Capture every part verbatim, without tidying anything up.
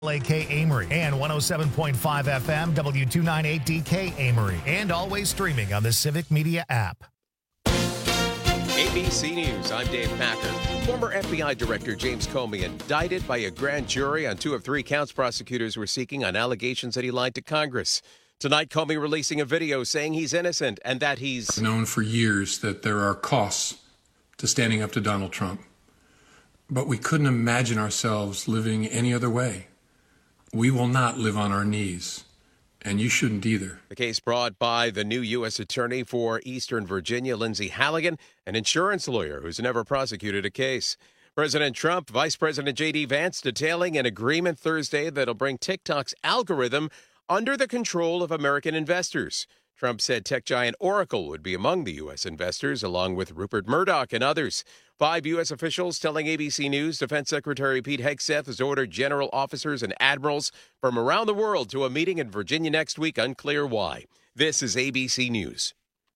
L A K Amory and one oh seven point five F M W two ninety-eight D K Amory, and always streaming on the Civic Media app. A B C News, I'm Dave Packer. Former F B I Director James Comey indicted by a grand jury on two of three counts prosecutors were seeking on allegations that he lied to Congress. Tonight, Comey releasing a video saying he's innocent and that he's I've known for years that there are costs to standing up to Donald Trump, but we couldn't imagine ourselves living any other way. We will not live on our knees, and you shouldn't either. The case brought by the new U S Attorney for Eastern Virginia, Lindsay Halligan, an insurance lawyer who's never prosecuted a case. President Trump, Vice President J D Vance detailing an agreement Thursday that'll bring TikTok's algorithm under the control of American investors. Trump said tech giant Oracle would be among the U S investors, along with Rupert Murdoch and others. Five U S officials telling A B C News Defense Secretary Pete Hegseth has ordered general officers and admirals from around the world to a meeting in Virginia next week. Unclear why. This is A B C News.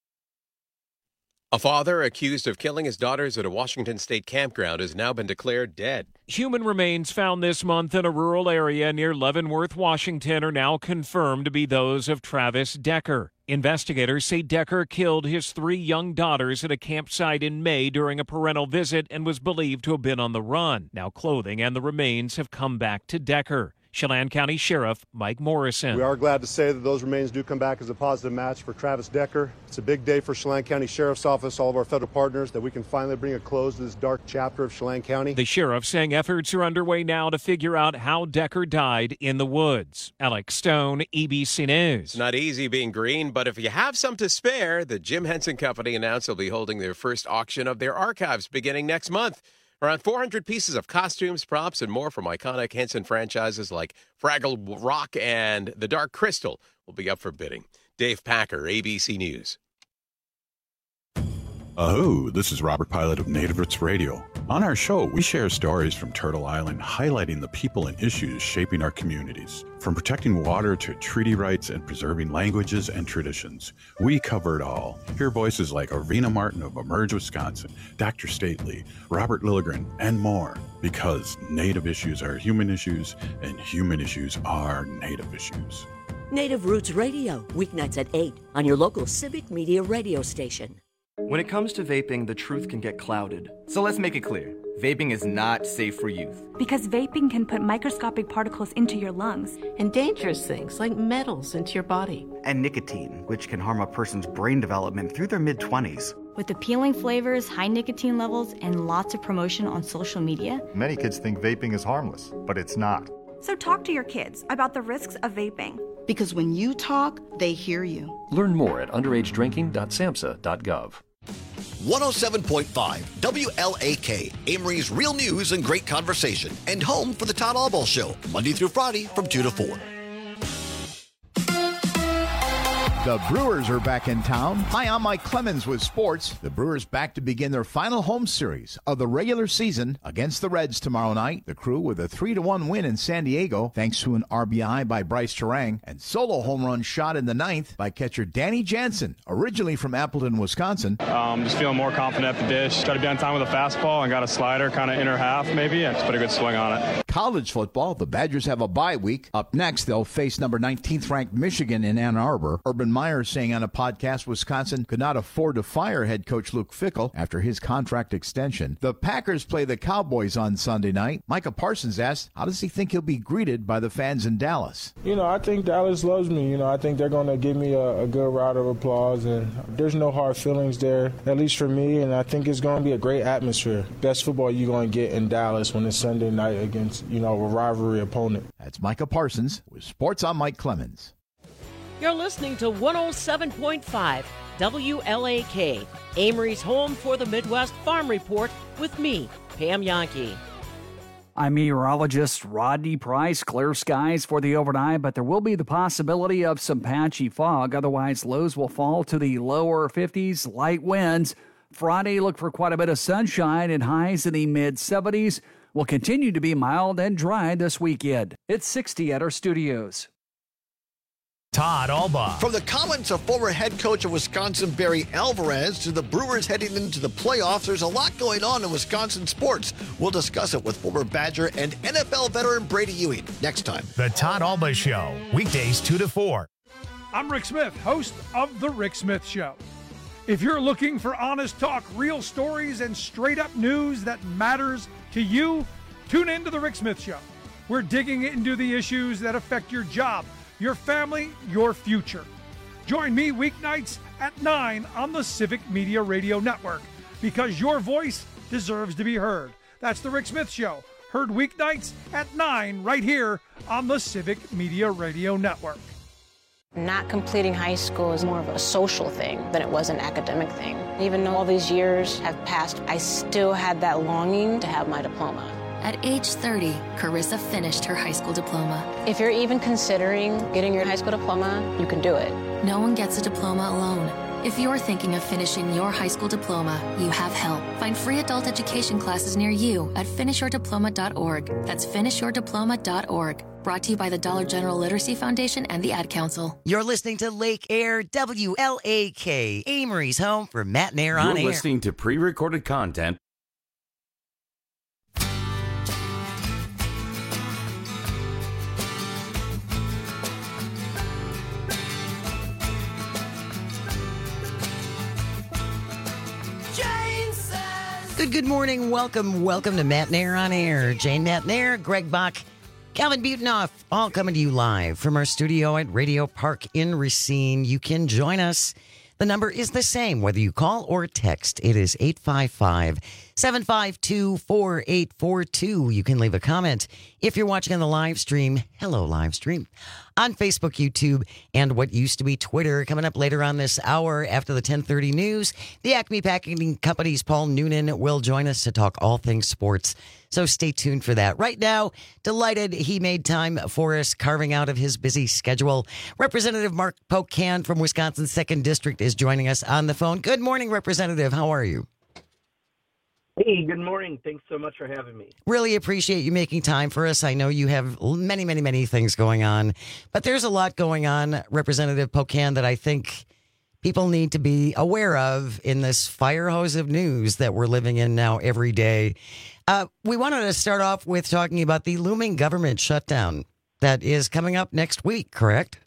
A father accused of killing his daughters at a Washington state campground has now been declared dead. Human remains found this month in a rural area near Leavenworth, Washington, are now confirmed to be those of Travis Decker. Investigators say Decker killed his three young daughters at a campsite in May during a parental visit and was believed to have been on the run. Now clothing and the remains have come back to Decker. Chelan County Sheriff Mike Morrison. We are glad to say that those remains do come back as a positive match for Travis Decker. It's a big day for Chelan County Sheriff's Office, all of our federal partners, that we can finally bring a close to this dark chapter of Chelan County. The sheriff saying efforts are underway now to figure out how Decker died in the woods. Alex Stone, A B C News. It's not easy being green, but if you have some to spare, the Jim Henson Company announced they'll be holding their first auction of their archives beginning next month. Around four hundred pieces of costumes, props, and more from iconic Henson franchises like Fraggle Rock and The Dark Crystal will be up for bidding. Dave Packer, A B C News. Oh, this is Robert Pilot of Native Roots Radio. On our show, we share stories from Turtle Island, highlighting the people and issues shaping our communities. From protecting water to treaty rights and preserving languages and traditions, we cover it all. Hear voices like Arvina Martin of Emerge, Wisconsin, Doctor Stately, Robert Lilligren, and more. Because Native issues are human issues, and human issues are Native issues. Native Roots Radio, weeknights at eight on your local Civic Media radio station. When it comes to vaping, the truth can get clouded. So let's make it clear. Vaping is not safe for youth. Because vaping can put microscopic particles into your lungs. And dangerous things like metals into your body. And nicotine, which can harm a person's brain development through their mid-twenties. With appealing flavors, high nicotine levels, and lots of promotion on social media. Many kids think vaping is harmless, but it's not. So talk to your kids about the risks of vaping. Because when you talk, they hear you. Learn more at underage drinking dot samhsa dot gov. one oh seven point five W L A K, Amory's real news and great conversation, and home for the Todd Albaugh Show, Monday through Friday from two to four. The Brewers are back in town. Hi, I'm Mike Clemens with sports. The Brewers back to begin their final home series of the regular season against the Reds tomorrow night. The Crew with a three to one win in San Diego thanks to an R B I by Bryce Terang and solo home run shot in the ninth by catcher Danny Jansen, originally from Appleton, Wisconsin. Um, just feeling more confident at the dish. Try to be on time with a fastball and got a slider kind of inner half maybe and just put a good swing on it. College football, the Badgers have a bye week. Up next, they'll face number nineteenth ranked Michigan in Ann Arbor. Urban Meyer saying on a podcast Wisconsin could not afford to fire head coach Luke Fickell after his contract extension. The Packers play the Cowboys on Sunday night. Micah Parsons asked, how does he think he'll be greeted by the fans in Dallas? You know, I think Dallas loves me. You know, I think they're going to give me a, a good round of applause, and there's no hard feelings there, at least for me, and I think it's going to be a great atmosphere. Best football you're going to get in Dallas when it's Sunday night against, you know, a rivalry opponent. That's Micah Parsons with Sports on Mike Clemens. You're listening to one oh seven point five W L A K, Amory's home for the Midwest Farm Report with me, Pam Yankee. I'm meteorologist Rodney Price. Clear skies for the overnight, but there will be the possibility of some patchy fog. Otherwise, lows will fall to the lower fifties, light winds. Friday, look for quite a bit of sunshine and highs in the mid-seventies. Will continue to be mild and dry this weekend. It's sixty at our studios. Todd Alba. From the comments of former head coach of Wisconsin, Barry Alvarez, to the Brewers heading into the playoffs, there's a lot going on in Wisconsin sports. We'll discuss it with former Badger and N F L veteran Brady Ewing next time. The Todd Alba Show, weekdays two to four. I'm Rick Smith, host of The Rick Smith Show. If you're looking for honest talk, real stories, and straight-up news that matters to you, tune in to The Rick Smith Show. We're digging into the issues that affect your job, your family, your future. Join me weeknights at nine on the Civic Media Radio Network, because your voice deserves to be heard. That's The Rick Smith Show, heard weeknights at nine right here on the Civic Media Radio Network. Not completing high school is more of a social thing than it was an academic thing. Even though all these years have passed, I still had that longing to have my diploma. At age thirty, Carissa finished her high school diploma. If you're even considering getting your high school diploma, you can do it. No one gets a diploma alone. If you're thinking of finishing your high school diploma, you have help. Find free adult education classes near you at finish your diploma dot org. That's finish your diploma dot org. Brought to you by the Dollar General Literacy Foundation and the Ad Council. You're listening to Lake Air W L A K, Amory's home for Matt and Air on You're Air. listening to pre-recorded content. Good, good morning. Welcome, welcome to Matt and Air on Air. Jane Matt and Air, Greg Bach, Calvin Butenoff, all coming to you live from our studio at Radio Park in Racine. You can join us. The number is the same, whether you call or text. It is eight five five, seven five two, four eight four two. You can leave a comment if you're watching on the live stream. Hello, live stream. On Facebook, YouTube, and what used to be Twitter. Coming up later on this hour after the ten thirty news, the Acme Packaging Company's Paul Noonan will join us to talk all things sports. So stay tuned for that. Right now, delighted he made time for us, carving out of his busy schedule. Representative Mark Pocan from Wisconsin's second District is joining us on the phone. Good morning, Representative. How are you? Hey, good morning. Thanks so much for having me. Really appreciate you making time for us. I know you have many, many, many things going on, but there's a lot going on, Representative Pocan, that I think people need to be aware of in this fire hose of news that we're living in now every day. Uh, we wanted to start off with talking about the looming government shutdown that is coming up next week, correct?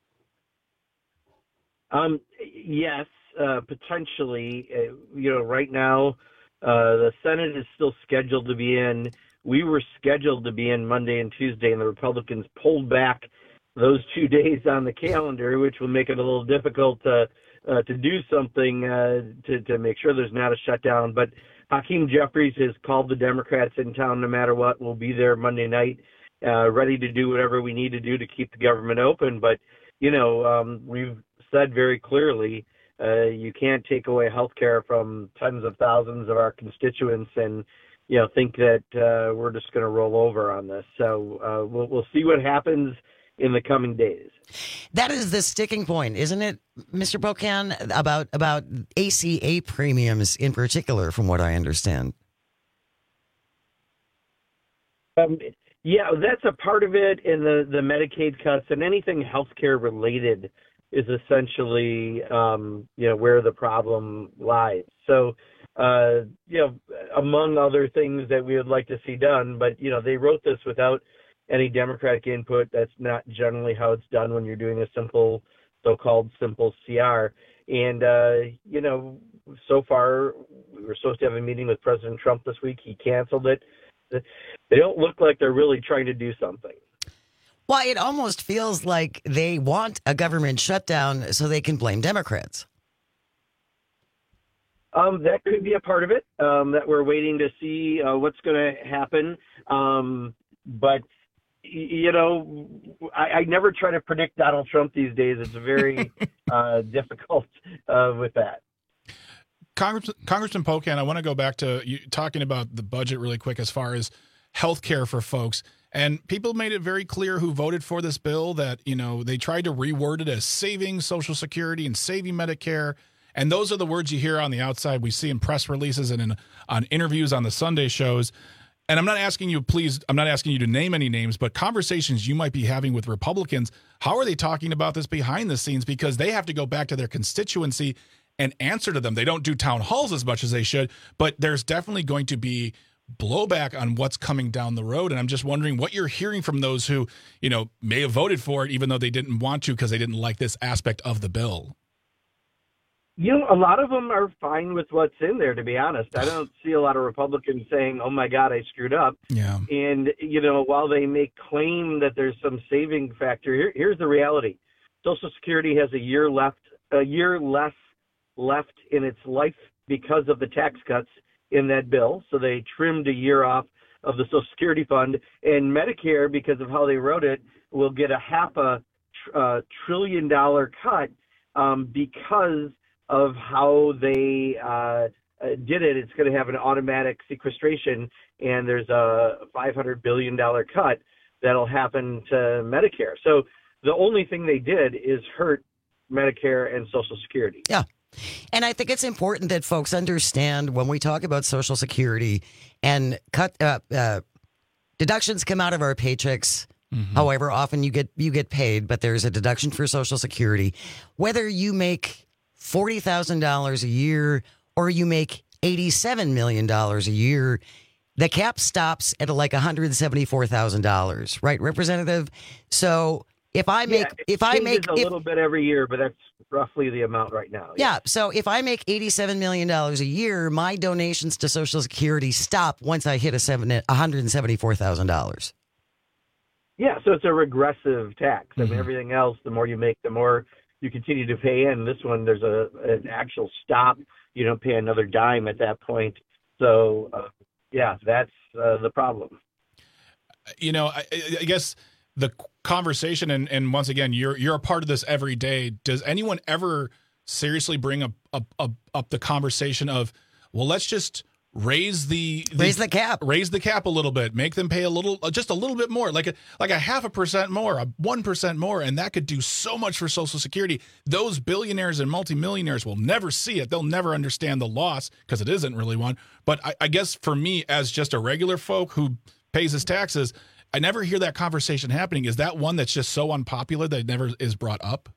Um, yes, uh, potentially. Uh, you know, right now, uh, the Senate is still scheduled to be in. We were scheduled to be in Monday and Tuesday, and the Republicans pulled back those two days on the calendar, which will make it a little difficult to, uh, to do something uh, to, to make sure there's not a shutdown. But Hakeem Jeffries has called the Democrats in town no matter what. We'll be there Monday night, uh, ready to do whatever we need to do to keep the government open. But, you know, um, we've said very clearly, uh, you can't take away health care from tens of thousands of our constituents and, you know, think that uh, we're just going to roll over on this. So uh, we'll, we'll see what happens in the coming days. That is the sticking point, isn't it, Mister Pocan, about about A C A premiums in particular, from what I understand? Um, yeah, that's a part of it, and the, the Medicaid cuts and anything healthcare related is essentially, um, you know, where the problem lies. So, uh, you know, among other things that we would like to see done, but, you know, they wrote this without any Democratic input. That's not generally how it's done when you're doing a simple, so-called simple C R. And, uh, you know, so far, we were supposed to have a meeting with President Trump this week. He canceled it. They don't look like they're really trying to do something. Well, it almost feels like they want a government shutdown so they can blame Democrats. Um, that could be a part of it, um, that we're waiting to see uh, what's going to happen. Um, but, you know, I, I never try to predict Donald Trump these days. It's very uh, difficult uh, with that. Congress, Congressman Pocan, I want to go back to you talking about the budget really quick as far as health care for folks. And people made it very clear who voted for this bill that, you know, they tried to reword it as saving Social Security and saving Medicare. And those are the words you hear on the outside. We see in press releases and in, on interviews on the Sunday shows. And I'm not asking you, please, I'm not asking you to name any names, but conversations you might be having with Republicans, how are they talking about this behind the scenes? Because they have to go back to their constituency and answer to them. They don't do town halls as much as they should, but there's definitely going to be blowback on what's coming down the road. And I'm just wondering what you're hearing from those who, you know, may have voted for it, even though they didn't want to because they didn't like this aspect of the bill. You know, a lot of them are fine with what's in there, to be honest. I don't see a lot of Republicans saying, oh, my God, I screwed up. Yeah. And, you know, while they may claim that there's some saving factor, here, here's the reality. Social Security has a year left, a year less left in its life because of the tax cuts in that bill. So they trimmed a year off of the Social Security fund. And Medicare, because of how they wrote it, will get a half a tr- uh, trillion dollar cut um, because of how they uh, did it. It's going to have an automatic sequestration, and there's a five hundred billion dollars cut that'll happen to Medicare. So the only thing they did is hurt Medicare and Social Security. Yeah. And I think it's important that folks understand when we talk about Social Security and cut uh, uh, deductions come out of our paychecks. Mm-hmm. However often you get you get paid, but there's a deduction for Social Security. Whether you make forty thousand dollars a year or you make eighty-seven million dollars a year, the cap stops at like one hundred seventy-four thousand dollars, right, Representative? So if I make, yeah, it if I make a if, little bit every year, but that's roughly the amount right now. Yeah. yeah. So if I make eighty-seven million dollars a year, my donations to Social Security stop once I hit a seven, one hundred seventy-four thousand dollars. Yeah. So it's a regressive tax. Mm-hmm. I mean, everything else, the more you make, the more you continue to pay in. This one, there's a an actual stop. You don't pay another dime at that point. So, uh, yeah, that's uh, the problem. You know, I, I guess the conversation, and, and once again, you're you're a part of this every day. Does anyone ever seriously bring up up, up, up the conversation of, well, let's just raise the, the raise the cap, raise the cap a little bit, make them pay a little, just a little bit more, like a like a half a percent more, a one percent more, and that could do so much for Social Security. Those billionaires and multimillionaires will never see it; they'll never understand the loss because it isn't really one. But I, I guess for me, as just a regular folk who pays his taxes, I never hear that conversation happening. Is that one that's just so unpopular that it never is brought up?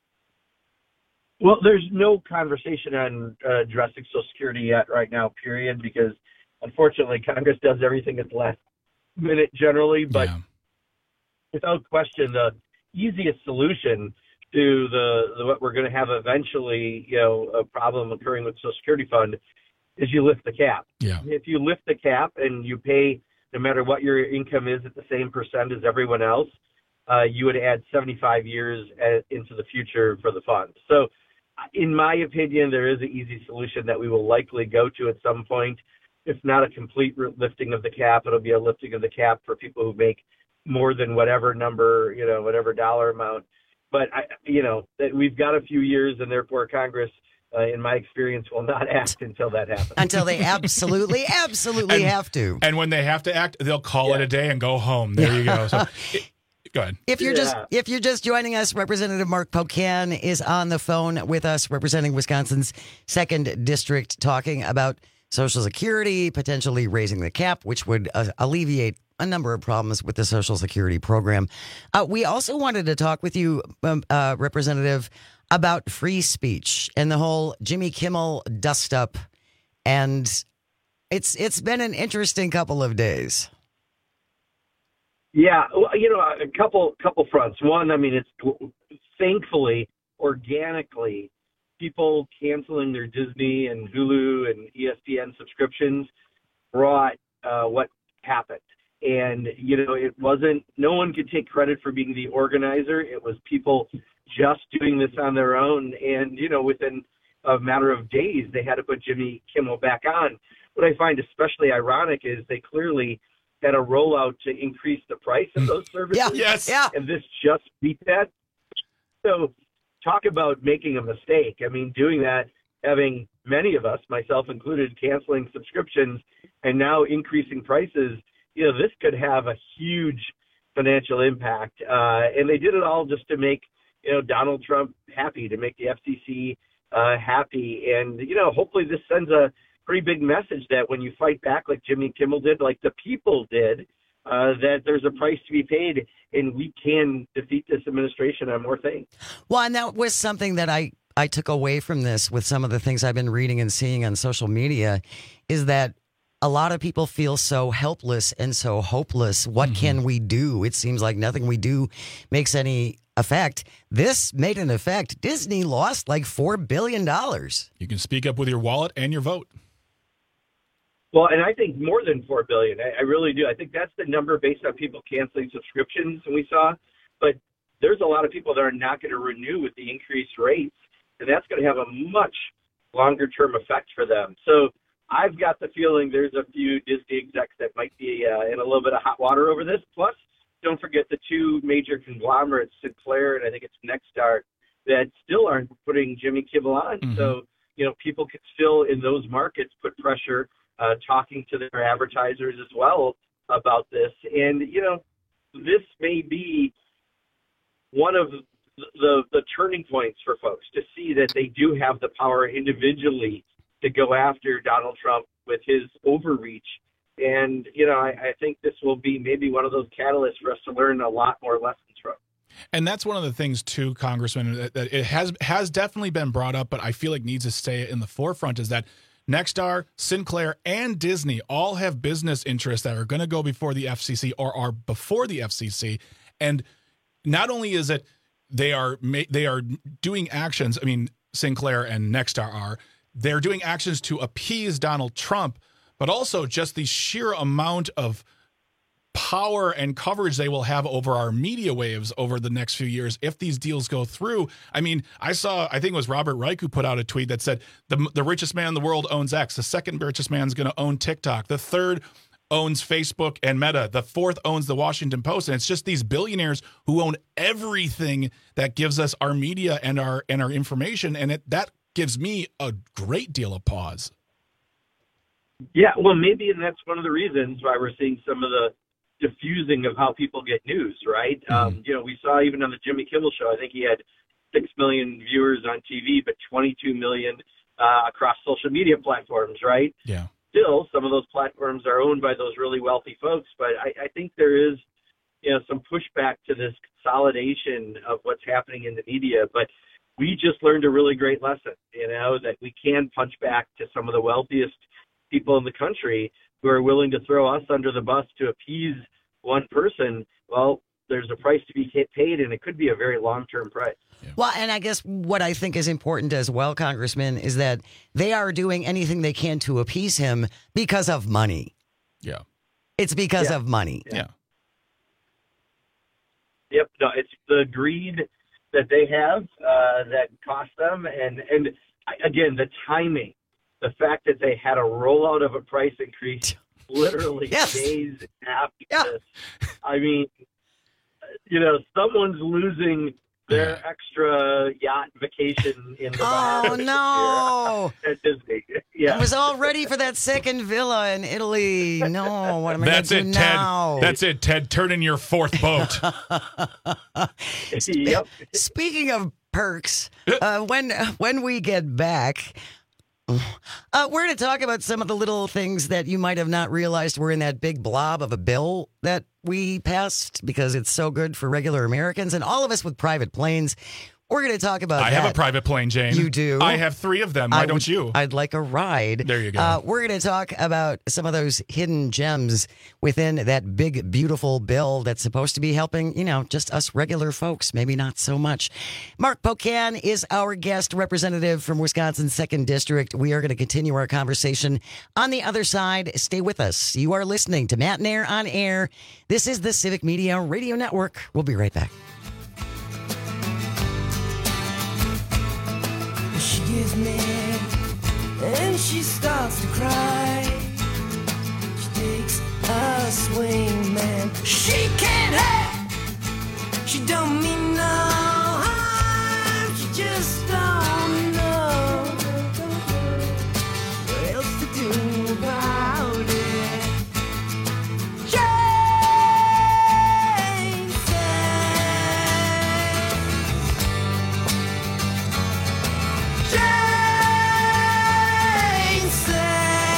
Well, there's no conversation on uh, addressing Social Security yet right now, period, because unfortunately Congress does everything at the last minute generally. But yeah. Without question, the easiest solution to the, the what we're going to have eventually, you know, a problem occurring with Social Security fund is you lift the cap. Yeah. If you lift the cap and you pay no matter what your income is at the same percent as everyone else, uh, you would add seventy-five years at, into the future for the fund. So in my opinion, there is an easy solution that we will likely go to at some point. If not a complete lifting of the cap, it'll be a lifting of the cap for people who make more than whatever number, you know, whatever dollar amount. But, I, you know, we've got a few years, and therefore Congress, uh, in my experience, will not act until that happens. Until they absolutely, absolutely and, have to. And when they have to act, they'll call yeah. it a day and go home. There you go. So, it, Go ahead. If you're yeah. just if you're just joining us, Representative Mark Pocan is on the phone with us, representing Wisconsin's second district, talking about Social Security, potentially raising the cap, which would uh, alleviate a number of problems with the Social Security program. Uh, we also wanted to talk with you, um, uh, Representative, about free speech and the whole Jimmy Kimmel dust up, and it's it's been an interesting couple of days. Yeah, well, you know, a couple couple fronts. One, I mean, it's thankfully, organically, people canceling their Disney and Hulu and E S P N subscriptions brought uh, what happened. And, you know, it wasn't, no one could take credit for being the organizer. It was people just doing this on their own. And, you know, within a matter of days, they had to put Jimmy Kimmel back on. What I find especially ironic is they clearly had a rollout to increase the price of those services. Yeah, yes. Yeah. And this just beat that. So talk about making a mistake. I mean, doing that, having many of us, myself included, canceling subscriptions and now increasing prices, you know, this could have a huge financial impact. Uh, and they did it all just to make, you know, Donald Trump happy, to make the F C C uh, happy. And, you know, hopefully this sends a pretty big message that when you fight back like Jimmy Kimmel did, like the people did, uh, that there's a price to be paid, and we can defeat this administration on more things. Well, and that was something that I, I took away from this with some of the things I've been reading and seeing on social media, is that a lot of people feel so helpless and so hopeless. What mm-hmm. can we do? It seems like nothing we do makes any effect. This made an effect. Disney lost like four billion dollars. You can speak up with your wallet and your vote. Well, and I think more than four billion dollars. I, I really do. I think that's the number based on people canceling subscriptions we saw. But there's a lot of people that are not going to renew with the increased rates, and that's going to have a much longer-term effect for them. So I've got the feeling there's a few Disney execs that might be uh, in a little bit of hot water over this. Plus, don't forget the two major conglomerates, Sinclair and I think it's Nexstar, that still aren't putting Jimmy Kimmel on. Mm-hmm. So, you know, people could still in those markets put pressure, uh, talking to their advertisers as well about this. And, you know, this may be one of the, the, the turning points for folks to see that they do have the power individually to go after Donald Trump with his overreach. And, you know, I, I think this will be maybe one of those catalysts for us to learn a lot more lessons from. And that's one of the things, too, Congressman, that, that it has has definitely been brought up, but I feel like needs to stay in the forefront, is that Nexstar, Sinclair, and Disney all have business interests that are going to go before the F C C or are before the F C C. And not only is it they are they are doing actions, I mean, Sinclair and Nexstar are, they're doing actions to appease Donald Trump, but also just the sheer amount of power and coverage they will have over our media waves over the next few years if these deals go through. I mean, I saw, I think it was Robert Reich who put out a tweet that said the, the richest man in the world owns X. The second richest man is going to own TikTok. The third owns Facebook and Meta. The fourth owns the Washington Post. And it's just these billionaires who own everything that gives us our media and our and our information. And it that gives me a great deal of pause. Yeah, well, maybe, and that's one of the reasons why we're seeing some of the diffusing of how people get news, right? Mm-hmm. Um, you know, we saw even on the Jimmy Kimmel show, I think he had six million viewers on T V, but twenty-two million uh, across social media platforms, right? Yeah. Still, some of those platforms are owned by those really wealthy folks, but I, I think there is, you know, some pushback to this consolidation of what's happening in the media. But we just learned a really great lesson, you know, that we can punch back to some of the wealthiest people in the country who are willing to throw us under the bus to appease one person. Well, there's a price to be paid, and it could be a very long-term price. Yeah. Well, and I guess what I think is important as well, Congressman, is that they are doing anything they can to appease him because of money. Yeah. It's because yeah. of money. Yeah. Yep. No, it's the greed that they have uh, that cost them. And, and again, the timing, the fact that they had a rollout of a price increase literally yes. days after yeah. this. I mean, you know, someone's losing their extra yacht vacation in the Oh, no. at Disney. Yeah. I was all ready for that second villa in Italy. No, what am I going to do it, now? Ted. That's it, Ted. Turn in your fourth boat. Yep. Speaking of perks, uh, when when we get back, uh, we're going to talk about some of the little things that you might have not realized were in that big blob of a bill that we passed because it's so good for regular Americans and all of us with private planes. We're going to talk about I that. have a private plane, Jane. You do? I have three of them. Why I don't would, you? I'd like a ride. There you go. Uh, we're going to talk about some of those hidden gems within that big, beautiful bill that's supposed to be helping, you know, just us regular folks. Maybe not so much. Mark Pocan is our guest representative from Wisconsin's second District. We are going to continue our conversation on the other side. Stay with us. You are listening to Matt Nair on Air. This is the Civic Media Radio Network. We'll be right back. She gives me, and she starts to cry. She takes a swing, man. She can't help. She don't mean no harm. She just don't know what else to do about it. Jane says,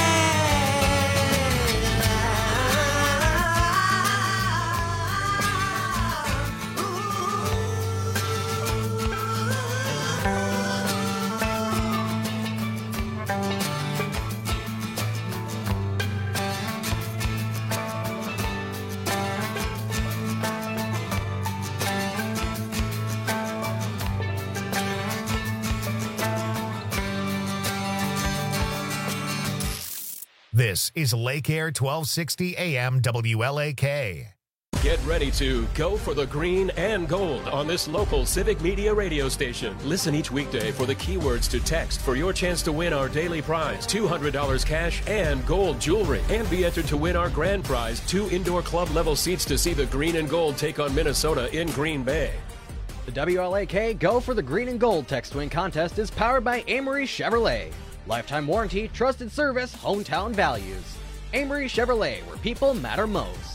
This is Lake Air twelve sixty A M W L A K. Get ready to go for the green and gold on this local Civic Media radio station. Listen each weekday for the keywords to text for your chance to win our daily prize, two hundred dollars cash and gold jewelry. And be entered to win our grand prize, two indoor club level seats to see the green and gold take on Minnesota in Green Bay. The W L A K Go for the Green and Gold text win contest is powered by Amory Chevrolet. Lifetime warranty, trusted service, hometown values. Amory Chevrolet, where people matter most.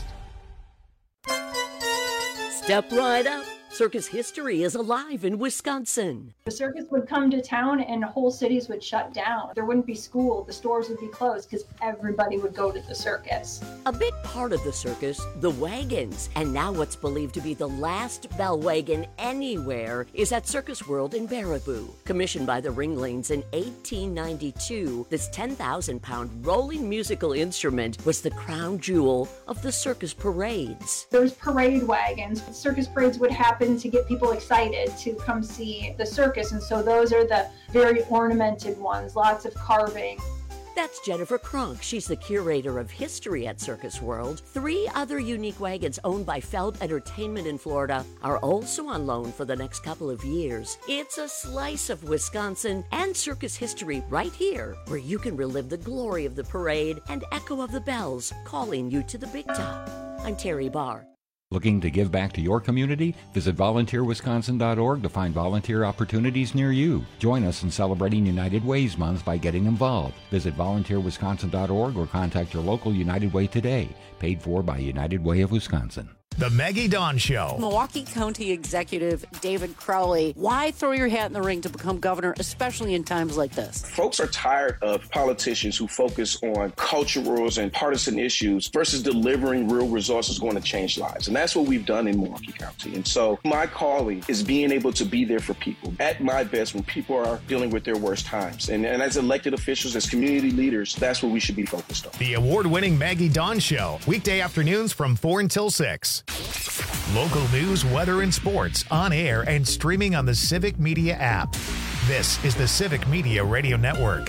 Step right up. Circus history is alive in Wisconsin. The circus would come to town and whole cities would shut down. There wouldn't be school, the stores would be closed because everybody would go to the circus. A big part of the circus, the wagons. And now what's believed to be the last bell wagon anywhere is at Circus World in Baraboo. Commissioned by the Ringlings in eighteen ninety-two, this ten thousand pound rolling musical instrument was the crown jewel of the circus parades. There's parade wagons. Circus parades would happen to get people excited to come see the circus, and so those are the very ornamented ones, lots of carving. That's Jennifer Kronk. She's the curator of history at Circus World. Three other unique wagons owned by Feld Entertainment in Florida are also on loan for the next couple of years. It's a slice of Wisconsin and circus history right here, where you can relive the glory of the parade and echo of the bells calling you to the big top. I'm Terry Barr. Looking to give back to your community? Visit volunteer wisconsin dot org to find volunteer opportunities near you. Join us in celebrating United Ways Month by getting involved. Visit volunteer wisconsin dot org or contact your local United Way today. Paid for by United Way of Wisconsin. The Maggie Dawn Show. Milwaukee County Executive David Crowley, why throw your hat in the ring to become governor, especially in times like this? Folks are tired of politicians who focus on culturals and partisan issues versus delivering real results that's going to change lives. And that's what we've done in Milwaukee County. And so my calling is being able to be there for people at my best when people are dealing with their worst times. And, and as elected officials, as community leaders, that's what we should be focused on. The award-winning Maggie Dawn Show, weekday afternoons from four until six. Local news, weather, and sports on air and streaming on the Civic Media app. This is the Civic Media Radio Network.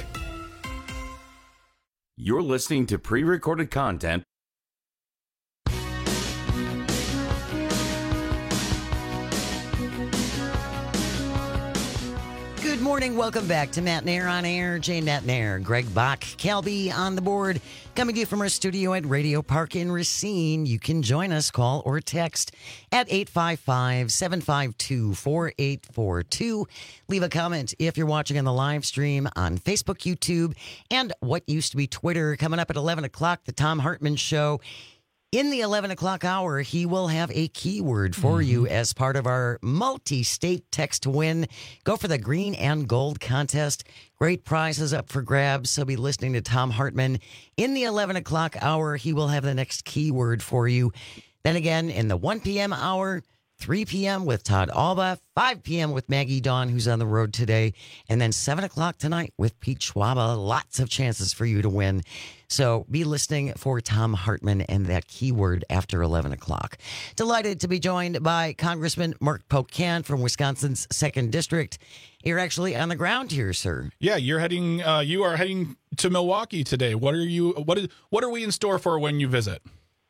You're listening to pre-recorded content. Good morning. Welcome back to Matt Nair on Air. Jane Matt Nair, Greg Bach, Calby on the board. Coming to you from our studio at Radio Park in Racine. You can join us, call or text at eight five five, seven five two, four eight four two. Leave a comment if you're watching on the live stream on Facebook, YouTube, and what used to be Twitter. Coming up at eleven o'clock, the Thom Hartmann Show. In the eleven o'clock hour, he will have a keyword for mm-hmm. you as part of our multi-state text to win. Go for the green and gold contest. Great prizes up for grabs. So be listening to Thom Hartmann. In the eleven o'clock hour, he will have the next keyword for you. Then again, in the one p.m. hour, three p.m. with Todd Alba, five p.m. with Maggie Dawn, who's on the road today, and then seven o'clock tonight with Pete Schwaba. Lots of chances for you to win. So be listening for Thom Hartmann and that keyword after eleven o'clock. Delighted to be joined by Congressman Mark Pocan from Wisconsin's second District. You're actually on the ground here, sir. Yeah, you're heading. Uh, you are heading to Milwaukee today. What are you? What is? What are we in store for when you visit?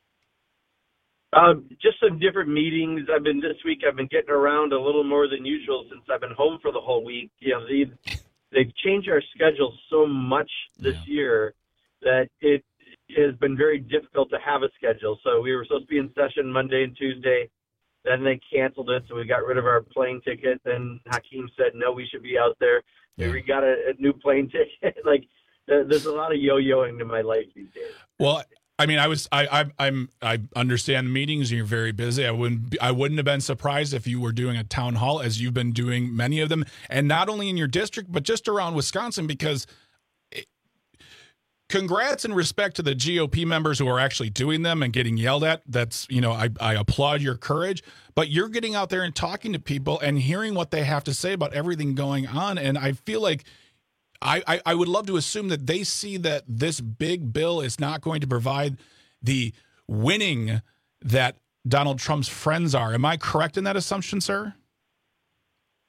Um, just some different meetings. I've been this week. I've been getting around a little more than usual since I've been home for the whole week. You know, they they've changed our schedule so much this yeah. year that it has been very difficult to have a schedule. So we were supposed to be in session Monday and Tuesday. Then they canceled it, so we got rid of our plane ticket. Then Hakeem said, no, we should be out there. Yeah. We got a, a new plane ticket. Like, there's a lot of yo-yoing in my life these days. Well, I mean, I was, I, I, I'm, I understand meetings and you're very busy. I wouldn't, be, I wouldn't have been surprised if you were doing a town hall, as you've been doing many of them, and not only in your district but just around Wisconsin. Because, it, congrats and respect to the G O P members who are actually doing them and getting yelled at. That's, you know, I, I applaud your courage. But you're getting out there and talking to people and hearing what they have to say about everything going on, and I feel like. I, I, I would love to assume that they see that this big bill is not going to provide the winning that Donald Trump's friends are. Am I correct in that assumption, sir?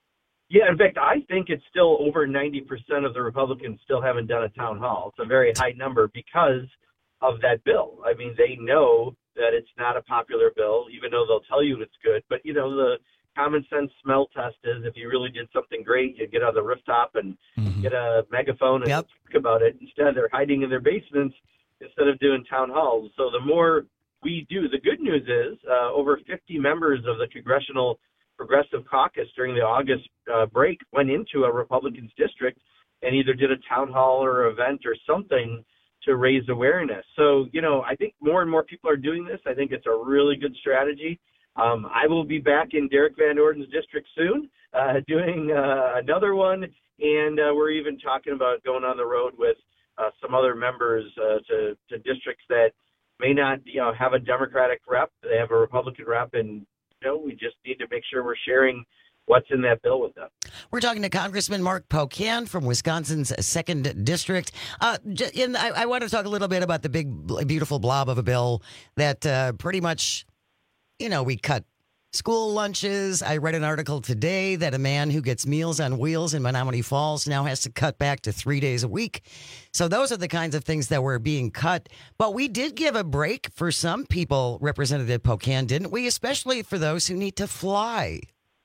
Yeah, in fact, I think it's still over ninety percent of the Republicans still haven't done a town hall. It's a very high number because of that bill. I mean, they know that it's not a popular bill, even though they'll tell you it's good. But, you know, the common sense smell test is if you really did something great, you'd get on the rooftop and mm-hmm. get a megaphone and yep. talk about it. Instead, they're hiding in their basements instead of doing town halls. So the more we do, the good news is uh, over fifty members of the Congressional Progressive Caucus during the August uh, break went into a Republican's district and either did a town hall or event or something to raise awareness. So, you know, I think more and more people are doing this. I think it's a really good strategy. Um, I will be back in Derek Van Orden's district soon uh, doing uh, another one, and uh, we're even talking about going on the road with uh, some other members uh, to, to districts that may not, you know, have a Democratic rep. They have a Republican rep, and you know, we just need to make sure we're sharing what's in that bill with them. We're talking to Congressman Mark Pocan from Wisconsin's second District. Uh, and I, I want to talk a little bit about the big, beautiful blob of a bill that uh, pretty much, you know, we cut school lunches. I read an article today that a man who gets Meals on Wheels in Menomonee Falls now has to cut back to three days a week. So those are the kinds of things that were being cut. But we did give a break for some people, Representative Pocan, didn't we? Especially for those who need to fly.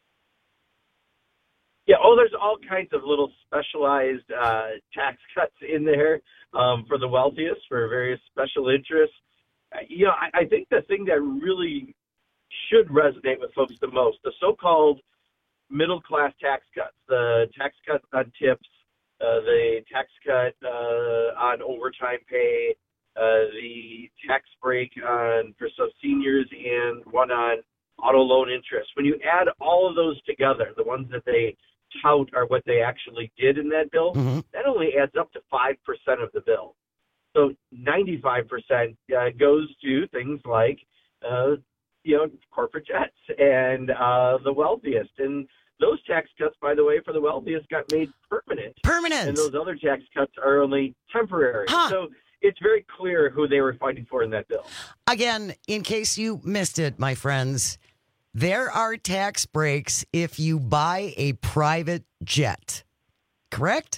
Yeah, oh, there's all kinds of little specialized uh, tax cuts in there um, for the wealthiest, for various special interests. Uh, you know, I, I think the thing that really should resonate with folks the most, the so-called middle-class tax cuts, the tax cut on tips, uh, the tax cut uh, on overtime pay, uh, the tax break on for some seniors, and one on auto loan interest. When you add all of those together, the ones that they tout are what they actually did in that bill, mm-hmm. that only adds up to five percent of the bill. So ninety-five percent uh, goes to things like, uh, you know, corporate jets and uh, the wealthiest. And those tax cuts, by the way, for the wealthiest got made permanent. Permanent. And those other tax cuts are only temporary. Huh. So it's very clear who they were fighting for in that bill. Again, in case you missed it, my friends, there are tax breaks if you buy a private jet, correct?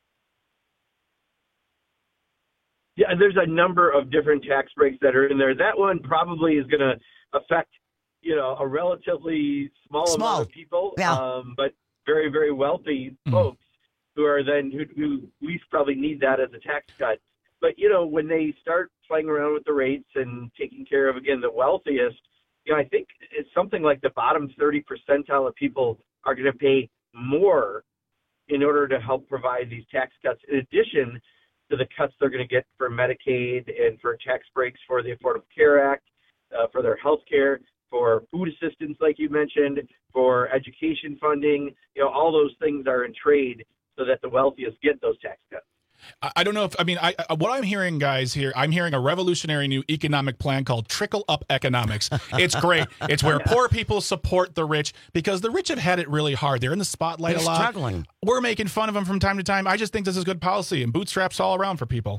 Yeah, there's a number of different tax breaks that are in there. That one probably is going to affect, you know, a relatively small, small. amount of people, yeah. um, but very, very wealthy mm. folks who are then, who, who least probably need that as a tax cut. But, you know, when they start playing around with the rates and taking care of, again, the wealthiest, you know, I think it's something like the bottom thirty percentile of people are going to pay more in order to help provide these tax cuts, in addition to the cuts they're going to get for Medicaid and for tax breaks for the Affordable Care Act, uh, for their health care, for food assistance, like you mentioned, for education funding. You know, all those things are in trade so that the wealthiest get those tax cuts. I don't know if, I mean, I, I what I'm hearing, guys, here, I'm hearing a revolutionary new economic plan called trickle-up economics. It's great. It's where poor people support the rich because the rich have had it really hard. They're in the spotlight They're a lot. struggling. We're making fun of them from time to time. I just think this is good policy and bootstraps all around for people.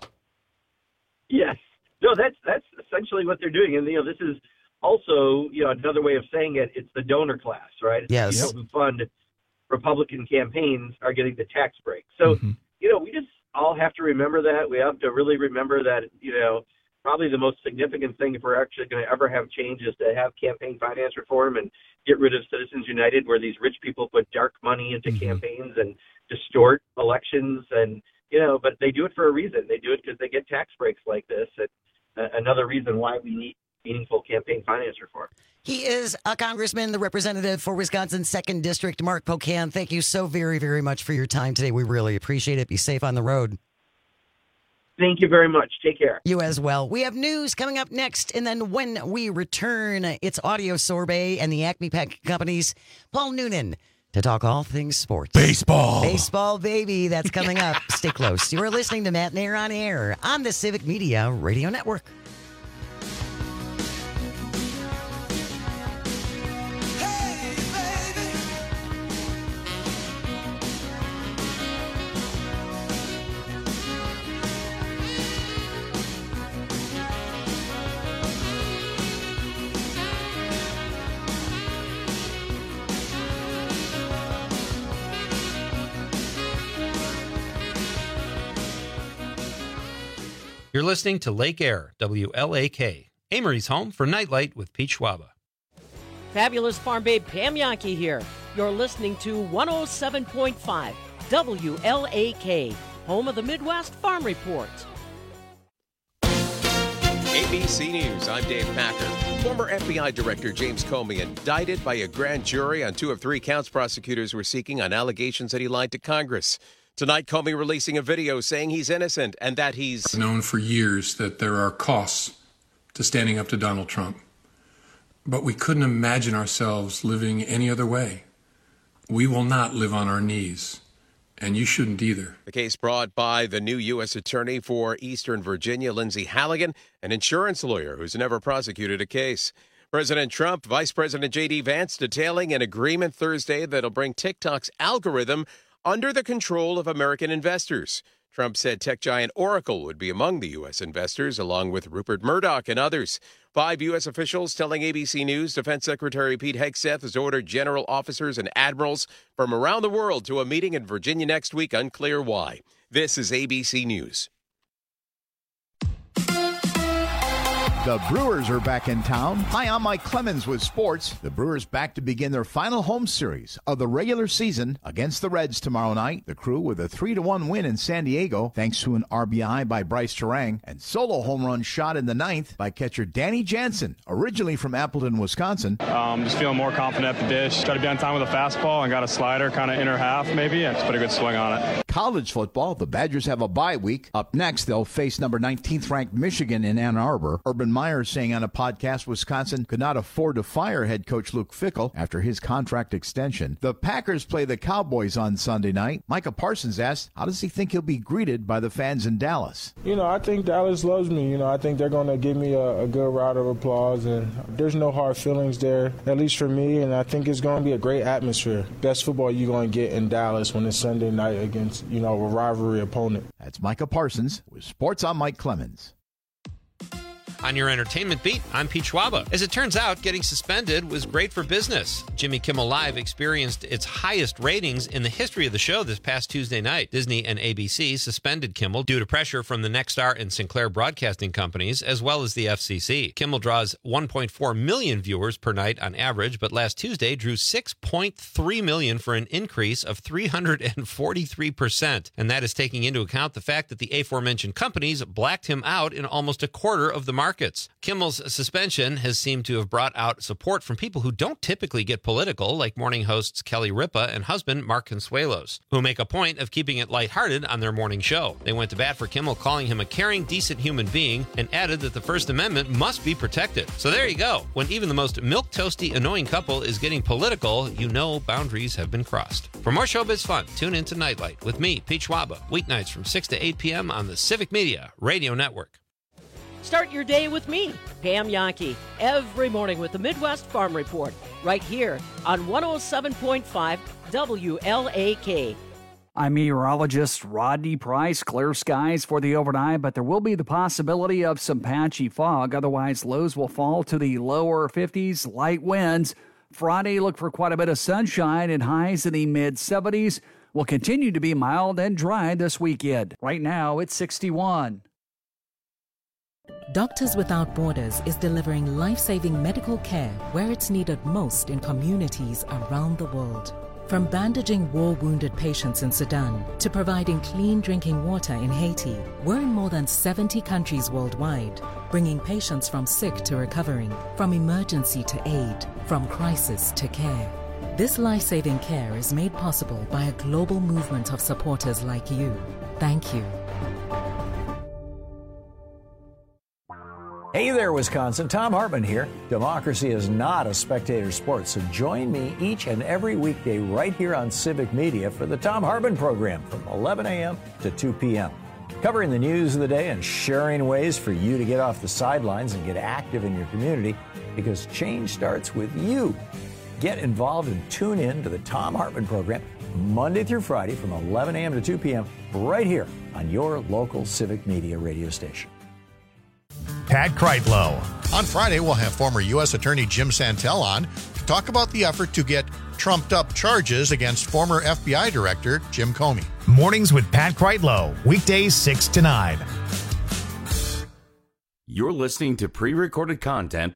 Yes. No, that's that's essentially what they're doing. And, you know, this is also, you know, another way of saying it, it's the donor class, right? It's yes. the people who fund Republican campaigns are getting the tax break. So, mm-hmm. you know, we just all have to remember that. We have to really remember that, you know, probably the most significant thing if we're actually going to ever have change is to have campaign finance reform and get rid of Citizens United, where these rich people put dark money into mm-hmm. campaigns and distort elections. And, you know, but they do it for a reason. They do it because they get tax breaks like this. And uh, another reason why we need meaningful campaign finance reform. He is a congressman, the representative for Wisconsin's second District, Mark Pocan. Thank you so very, very much for your time today. We really appreciate it. Be safe on the road. Thank you very much. Take care. You as well. We have news coming up next, and then when we return, it's Audio Sorbet and the Acme Pack Company's Paul Noonan to talk all things sports. Baseball. Baseball, baby. That's coming up. Stay close. You are listening to Matt Nair on Air on the Civic Media Radio Network. You're listening to Lake Air, W L A K, Amory's home for Nightlight with Pete Schwaba. Fabulous Farm Babe Pam Yankee here. You're listening to one oh seven point five W L A K, home of the Midwest Farm Report. A B C News, I'm Dave Packer. Former F B I Director James Comey indicted by a grand jury on two of three counts prosecutors were seeking on allegations that he lied to Congress. Tonight, Comey releasing a video saying he's innocent and that he's known for years that there are costs to standing up to Donald Trump. But we couldn't imagine ourselves living any other way. We will not live on our knees. And you shouldn't either. The case brought by the new U S Attorney for Eastern Virginia, Lindsay Halligan, an insurance lawyer who's never prosecuted a case. President Trump, Vice President J D Vance detailing an agreement Thursday that'll bring TikTok's algorithm under the control of American investors. Trump said tech giant Oracle would be among the U S investors, along with Rupert Murdoch and others. Five U S officials telling A B C News Defense Secretary Pete Hegseth has ordered general officers and admirals from around the world to a meeting in Virginia next week. Unclear why. This is A B C News. The Brewers are back in town. Hi, I'm Mike Clemens with sports. The Brewers back to begin their final home series of the regular season against the Reds tomorrow night. The Crew with a three to one win in San Diego thanks to an R B I by Bryce Terang and solo home run shot in the ninth by catcher Danny Jansen, originally from Appleton, Wisconsin. Um, just feeling more confident at the dish. Try to be on time with a fastball and got a slider kind of inner half maybe and just put a good swing on it. College football, the Badgers have a bye week. Up next, they'll face number nineteenth ranked Michigan in Ann Arbor. Urban Meyer saying on a podcast Wisconsin could not afford to fire head coach Luke Fickell after his contract extension. The Packers play the Cowboys on Sunday night. Micah Parsons asked, how does he think he'll be greeted by the fans in Dallas? You know, I think Dallas loves me. You know, I think they're going to give me a, a good round of applause, and there's no hard feelings there, at least for me, and I think it's going to be a great atmosphere. Best football you're going to get in Dallas when it's Sunday night against, you know, a rivalry opponent. That's Micah Parsons with Sports on Mike Clemens. On your entertainment beat, I'm Pete Schwaba. As it turns out, getting suspended was great for business. Jimmy Kimmel Live experienced its highest ratings in the history of the show this past Tuesday night. Disney and A B C suspended Kimmel due to pressure from the Nexstar and Sinclair broadcasting companies, as well as the F C C. Kimmel draws one point four million viewers per night on average, but last Tuesday drew six point three million for an increase of three hundred forty-three percent. And that is taking into account the fact that the aforementioned companies blacked him out in almost a quarter of the market. Markets. Kimmel's suspension has seemed to have brought out support from people who don't typically get political, like morning hosts Kelly Ripa and husband Mark Consuelos, who make a point of keeping it lighthearted on their morning show. They went to bat for Kimmel, calling him a caring, decent human being, and added that the First Amendment must be protected. So there you go. When even the most milquetoasty, annoying couple is getting political, you know boundaries have been crossed. For more showbiz fun, tune in to Nightlight with me, Pete Schwaba, weeknights from six to eight p.m. on the Civic Media Radio Network. Start your day with me, Pam Yankee, every morning with the Midwest Farm Report, right here on one oh seven point five W L A K. I'm meteorologist Rodney Price. Clear skies for the overnight, but there will be the possibility of some patchy fog. Otherwise, lows will fall to the lower fifties, light winds. Friday, look for quite a bit of sunshine and highs in the mid seventies. Will continue to be mild and dry this weekend. Right now, it's sixty-one. Doctors Without Borders is delivering life-saving medical care where it's needed most in communities around the world. From bandaging war-wounded patients in Sudan to providing clean drinking water in Haiti, we're in more than seventy countries worldwide, bringing patients from sick to recovering, from emergency to aid, from crisis to care. This life-saving care is made possible by a global movement of supporters like you. Thank you. Hey there, Wisconsin. Tom Hartman here. Democracy is not a spectator sport, so join me each and every weekday right here on Civic Media for the Tom Hartman program from eleven a.m. to two p.m. Covering the news of the day and sharing ways for you to get off the sidelines and get active in your community, because change starts with you. Get involved and tune in to the Tom Hartman program Monday through Friday from eleven a.m. to two p.m. right here on your local Civic Media radio station. Pat Kreitlow. On Friday, we'll have former U S Attorney Jim Santel on to talk about the effort to get trumped-up charges against former F B I Director Jim Comey. Mornings with Pat Kreitlow, weekdays six to nine. You're listening to pre-recorded content.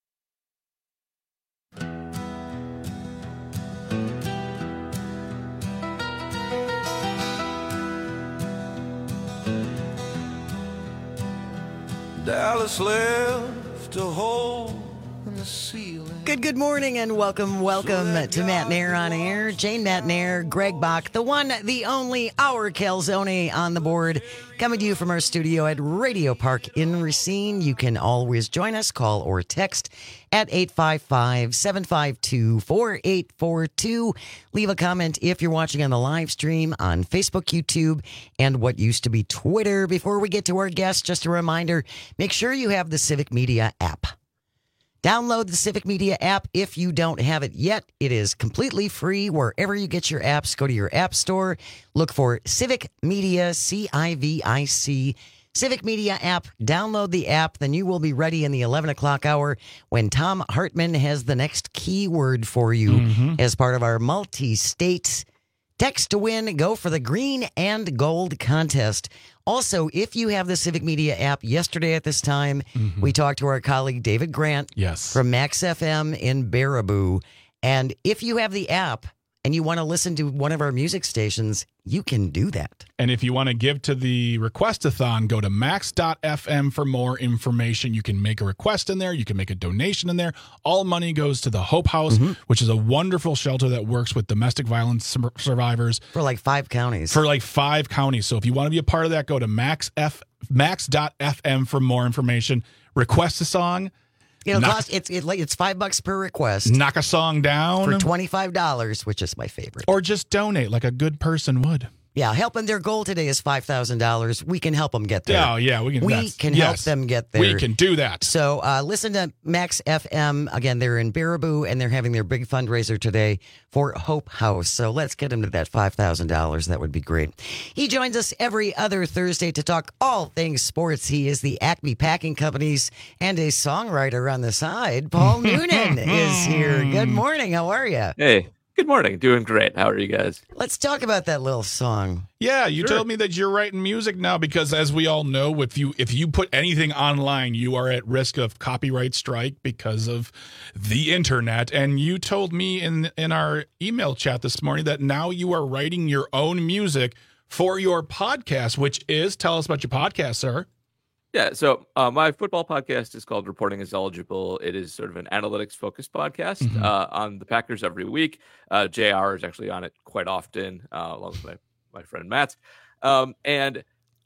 Dallas left a hole in the ceiling. Good, good morning and welcome, welcome to Matt Nair on Air. Jane Matt Nair, Greg Bach, the one, the only, our Calzone on the board. Coming to you from our studio at Radio Park in Racine. You can always join us, call or text at eight five five, seven five two, four eight four two. Leave a comment if you're watching on the live stream on Facebook, YouTube, and what used to be Twitter. Before we get to our guests, just a reminder, make sure you have the Civic Media app. Download the Civic Media app if you don't have it yet. It is completely free wherever you get your apps. Go to your app store, look for Civic Media, C I V I C, Civic Media app. Download the app, then you will be ready in the eleven o'clock hour when Tom Hartman has the next keyword for you mm-hmm. as part of our multi-state text to win. Go for the green and gold contest. Also, if you have the Civic Media app, yesterday at this time, mm-hmm. we talked to our colleague David Grant yes. from Max F M in Baraboo. And if you have the app and you want to listen to one of our music stations, you can do that. And if you want to give to the Request-a-thon, go to max dot f m for more information. You can make a request in there. You can make a donation in there. All money goes to the Hope House, mm-hmm. which is a wonderful shelter that works with domestic violence sur- survivors. For like five counties. For like five counties. So if you want to be a part of that, go to max f max dot f m for more information. Request a song. It'll knock, cost it's it, it's five bucks per request. Knock a song down for twenty-five dollars, which is my favorite. Or just donate like a good person would. Yeah, helping their goal today is five thousand dollars. We can help them get there. Oh, yeah, we can. We can yes, help them get there. We can do that. So uh, listen to Max F M. Again, they're in Baraboo, and they're having their big fundraiser today for Hope House. So let's get them to that five thousand dollars. That would be great. He joins us every other Thursday to talk all things sports. He is the Acme Packing Company's and a songwriter on the side. Paul Noonan is here. Good morning. How are you? Hey. Good morning. Doing great. How are you guys? Let's talk about that little song. Yeah, you sure. told me that you're writing music now because, as we all know, if you if you put anything online, you are at risk of copyright strike because of the internet. And you told me in in our email chat this morning that now you are writing your own music for your podcast, which is, tell us about your podcast, sir. Yeah, so uh, my football podcast is called Reporting is Eligible. It is sort of an analytics-focused podcast mm-hmm. uh, on the Packers every week. Uh, J R is actually on it quite often, uh, along with my, my friend Matt. Um, and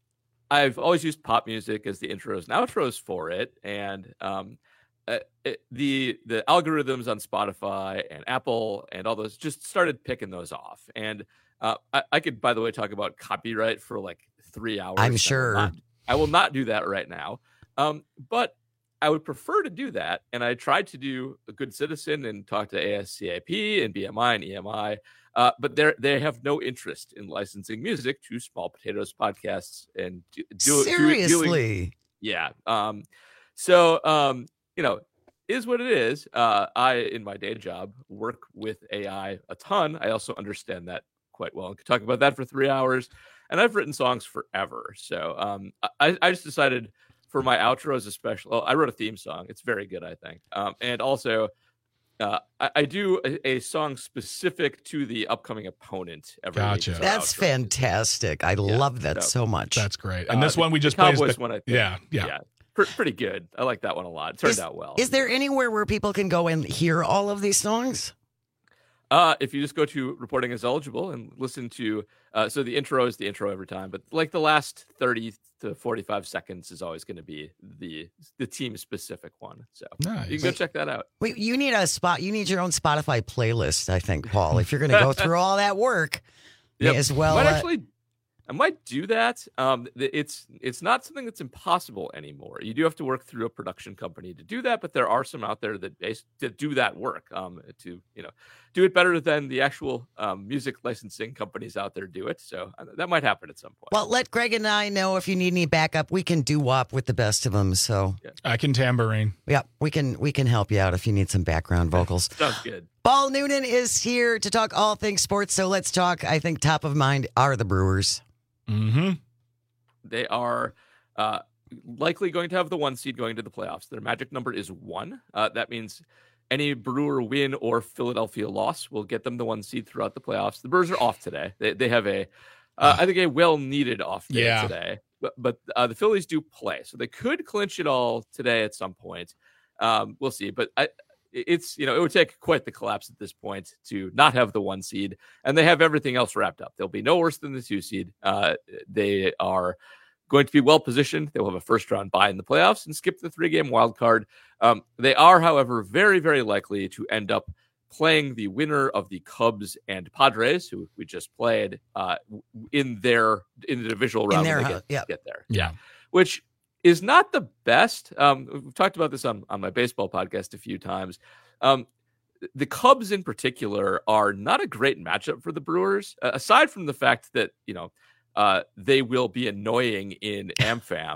I've always used pop music as the intros and outros for it. And um, uh, it, the the algorithms on Spotify and Apple and all those just started picking those off. And uh, I, I could, by the way, talk about copyright for like three hours. I'm sure. I will not do that right now, um, but I would prefer to do that. And I tried to do a good citizen and talk to A S C A P and B M I and E M I, uh, but they they have no interest in licensing music to Small Potatoes podcasts and do, do seriously, doing, yeah. Um, so um, you know, is what it is. Uh, I, in my day job, work with A I a ton. I also understand that quite well and could talk about that for three hours. And I've written songs forever. So um, I, I just decided for my outros, especially, well, I wrote a theme song. It's very good, I think. Um, and also, uh, I, I do a, a song specific to the upcoming opponent every gotcha. week. That's outro. Fantastic. I yeah, love that so, so much. That's great. And uh, this one we just played. Cowboys the, one, I think. Yeah, yeah. yeah. Pr- pretty good. I like that one a lot. It turned is, out well. Is there anywhere where people can go and hear all of these songs? Uh, if you just go to Reporting is Eligible and listen to, uh, so the intro is the intro every time, but like the last thirty to forty-five seconds is always going to be the the team specific one. So nice. You can go Wait, check that out. Wait, you need a spot. You need your own Spotify playlist, I think, Paul. If you're going to go through all that work, yep. as well. Might uh, actually, I might do that. Um, it's it's not something that's impossible anymore. You do have to work through a production company to do that, but there are some out there that that do that work. Um, to you know, do it better than the actual um, music licensing companies out there do it. So uh, that might happen at some point. Well, let Greg and I know if you need any backup. We can doo-wop with the best of them. So yeah. I can tambourine. Yeah, we can we can help you out if you need some background vocals. Sounds good. Paul Noonan is here to talk all things sports. So let's talk. I think top of mind are the Brewers. Mm-hmm. They are uh, likely going to have the one seed going to the playoffs. Their magic number is one. Uh, that means any Brewer win or Philadelphia loss will get them the one seed throughout the playoffs. The Brewers are off today. They they have a, uh, I think, a well-needed off day yeah. today. But, but uh, the Phillies do play, so they could clinch it all today at some point. Um, we'll see. But I, it's, you know, it would take quite the collapse at this point to not have the one seed, and they have everything else wrapped up. They'll be no worse than the two seed. Uh, they are going to be well positioned. They'll have a first round bye in the playoffs and skip the three game wild card. Um, they are, however, very, very likely to end up playing the winner of the Cubs and Padres, who we just played, uh, in their in the divisional round their, when they get, yeah. get there. Yeah. Which is not the best. Um, we've talked about this on, on my baseball podcast a few times. Um, the Cubs in particular are not a great matchup for the Brewers, uh, aside from the fact that, you know, uh, they will be annoying in AmFam.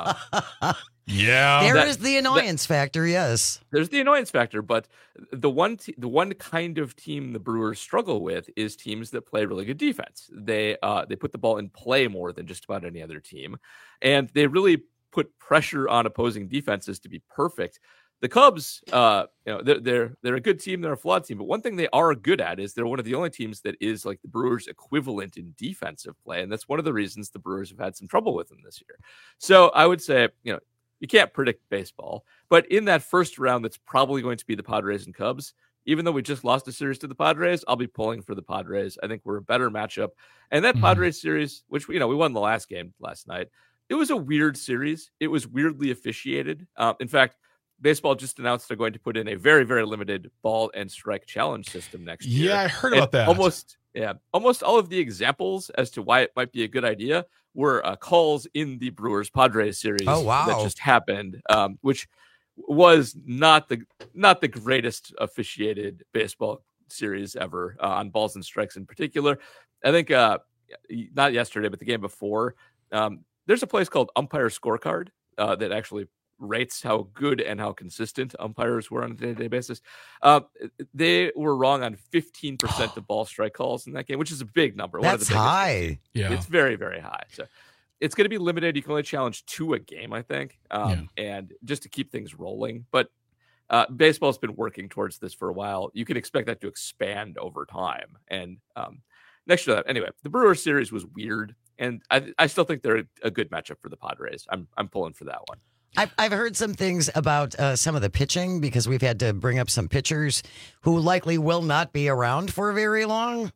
Uh, yeah. There that, is the annoyance that, factor, yes. There's the annoyance factor, but the one t- the one kind of team the Brewers struggle with is teams that play really good defense. They uh, they put the ball in play more than just about any other team, and they really put pressure on opposing defenses to be perfect. The Cubs, uh, you know, they're, they're they're a good team. They're a flawed team, but one thing they are good at is they're one of the only teams that is like the Brewers' equivalent in defensive play, and that's one of the reasons the Brewers have had some trouble with them this year. So I would say, you know, you can't predict baseball, but in that first round, that's probably going to be the Padres and Cubs. Even though we just lost a series to the Padres, I'll be pulling for the Padres. I think we're a better matchup, and that mm-hmm. Padres series, which you know we won the last game last night, it was a weird series. It was weirdly officiated. Uh, in fact. Baseball just announced they're going to put in a very, very limited ball and strike challenge system next year. Yeah, I heard and about that. Almost, yeah, almost all of the examples as to why it might be a good idea were uh, calls in the Brewers Padres series. Oh, wow. That just happened, um, which was not the not the greatest officiated baseball series ever uh, on balls and strikes in particular. I think uh, not yesterday, but the game before. Um, there's a place called Umpire Scorecard uh, that actually rates how good and how consistent umpires were on a day-to-day basis. Uh, they were wrong on fifteen percent of ball strike calls in that game, which is a big number. That's one of the high. Yeah. It's very, very high. So it's going to be limited. You can only challenge two a game, I think, um, yeah. and just to keep things rolling. But uh, baseball's been working towards this for a while. You can expect that to expand over time. And um, next to that, anyway, the Brewers series was weird, and I, I still think they're a, a good matchup for the Padres. I'm I'm pulling for that one. I've, I've heard some things about uh, some of the pitching because we've had to bring up some pitchers who likely will not be around for very long.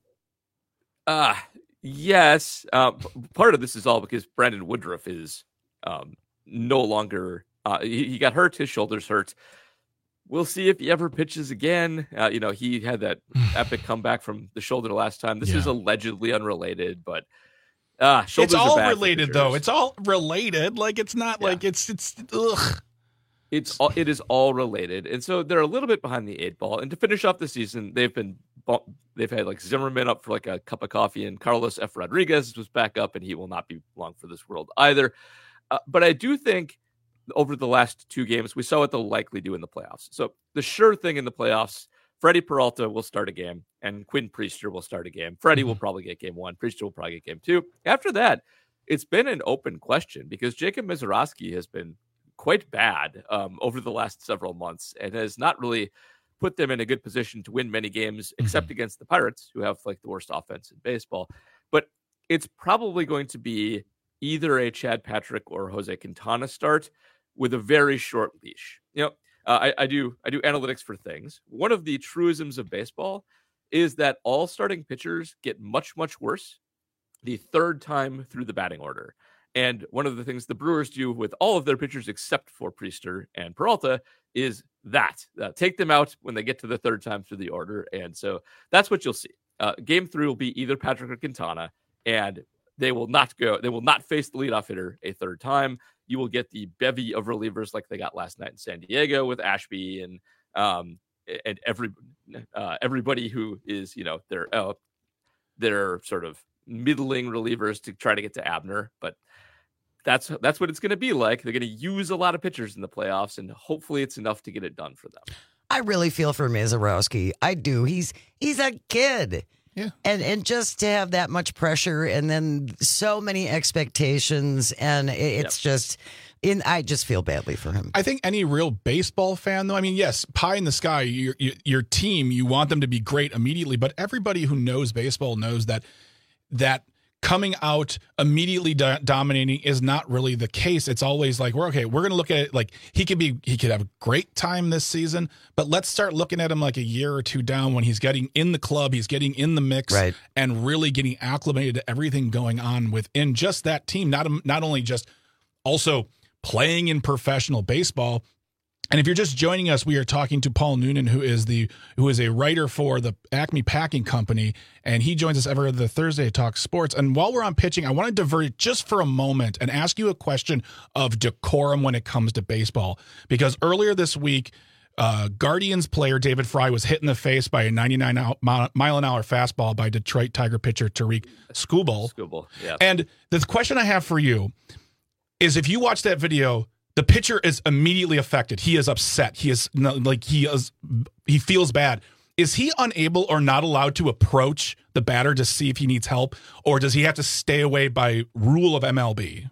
Uh, yes. Uh, part of this is all because Brandon Woodruff is um, no longer, uh, he, he got hurt, his shoulder's hurt. We'll see if he ever pitches again. Uh, you know, he had that epic comeback from the shoulder last time. This yeah. is allegedly unrelated, but Ah, it's all related, though. It's all related. Like it's not yeah. like it's it's ugh. It's all it is all related, and so they're a little bit behind the eight ball. And to finish off the season, they've been they've had like Zimmerman up for like a cup of coffee, and Carlos F. Rodriguez was back up, and he will not be long for this world either. Uh, but I do think over the last two games, we saw what they'll likely do in the playoffs. So the sure thing in the playoffs. Freddie Peralta will start a game, and Quinn Priester will start a game. Freddie mm-hmm. will probably get game one. Priester will probably get game two. After that, it's been an open question because Jacob Misiorowski has been quite bad um, over the last several months and has not really put them in a good position to win many games, mm-hmm. except against the Pirates, who have like the worst offense in baseball. But it's probably going to be either a Chad Patrick or Jose Quintana start with a very short leash. You know, Uh, I, I do I do analytics for things. One of the truisms of baseball is that all starting pitchers get much, much worse the third time through the batting order. And one of the things the Brewers do with all of their pitchers except for Priester and Peralta is that. Uh, take them out when they get to the third time through the order. And so that's what you'll see. Uh, game three will be either Patrick or Quintana, and they will not go. They will not face the leadoff hitter a third time. You will get the bevy of relievers like they got last night in San Diego with Ashby and um, and every uh, everybody who is, you know, their uh, their sort of middling relievers to try to get to Abner. But that's that's what it's going to be like. They're going to use a lot of pitchers in the playoffs, and hopefully it's enough to get it done for them. I really feel for Misiorowski. I do. He's he's a kid. Yeah. And and just to have that much pressure and then so many expectations, and it's yep. just In, I just feel badly for him. I think any real baseball fan, though, I mean, yes, pie in the sky, your, your, your team, you want them to be great immediately, but everybody who knows baseball knows that that coming out immediately do- dominating is not really the case. It's always like, we're okay, we're going to look at it like he could be, he could have a great time this season, but let's start looking at him like a year or two down when he's getting in the club, he's getting in the mix, right, and really getting acclimated to everything going on within just that team. Not, not only just also playing in professional baseball. And if you're just joining us, we are talking to Paul Noonan, who is the who is a writer for the Acme Packing Company, and he joins us every other Thursday to talk sports. And while we're on pitching, I want to divert it just for a moment and ask you a question of decorum when it comes to baseball. Because earlier this week, uh, Guardians player David Fry was hit in the face by a ninety-nine mile an hour fastball by Detroit Tiger pitcher Tariq Skubal. Skubal, yeah. And the question I have for you is, if you watch that video, the pitcher is immediately affected. He is upset. He is like he is. He feels bad. Is he unable or not allowed to approach the batter to see if he needs help, or does he have to stay away by rule of M L B?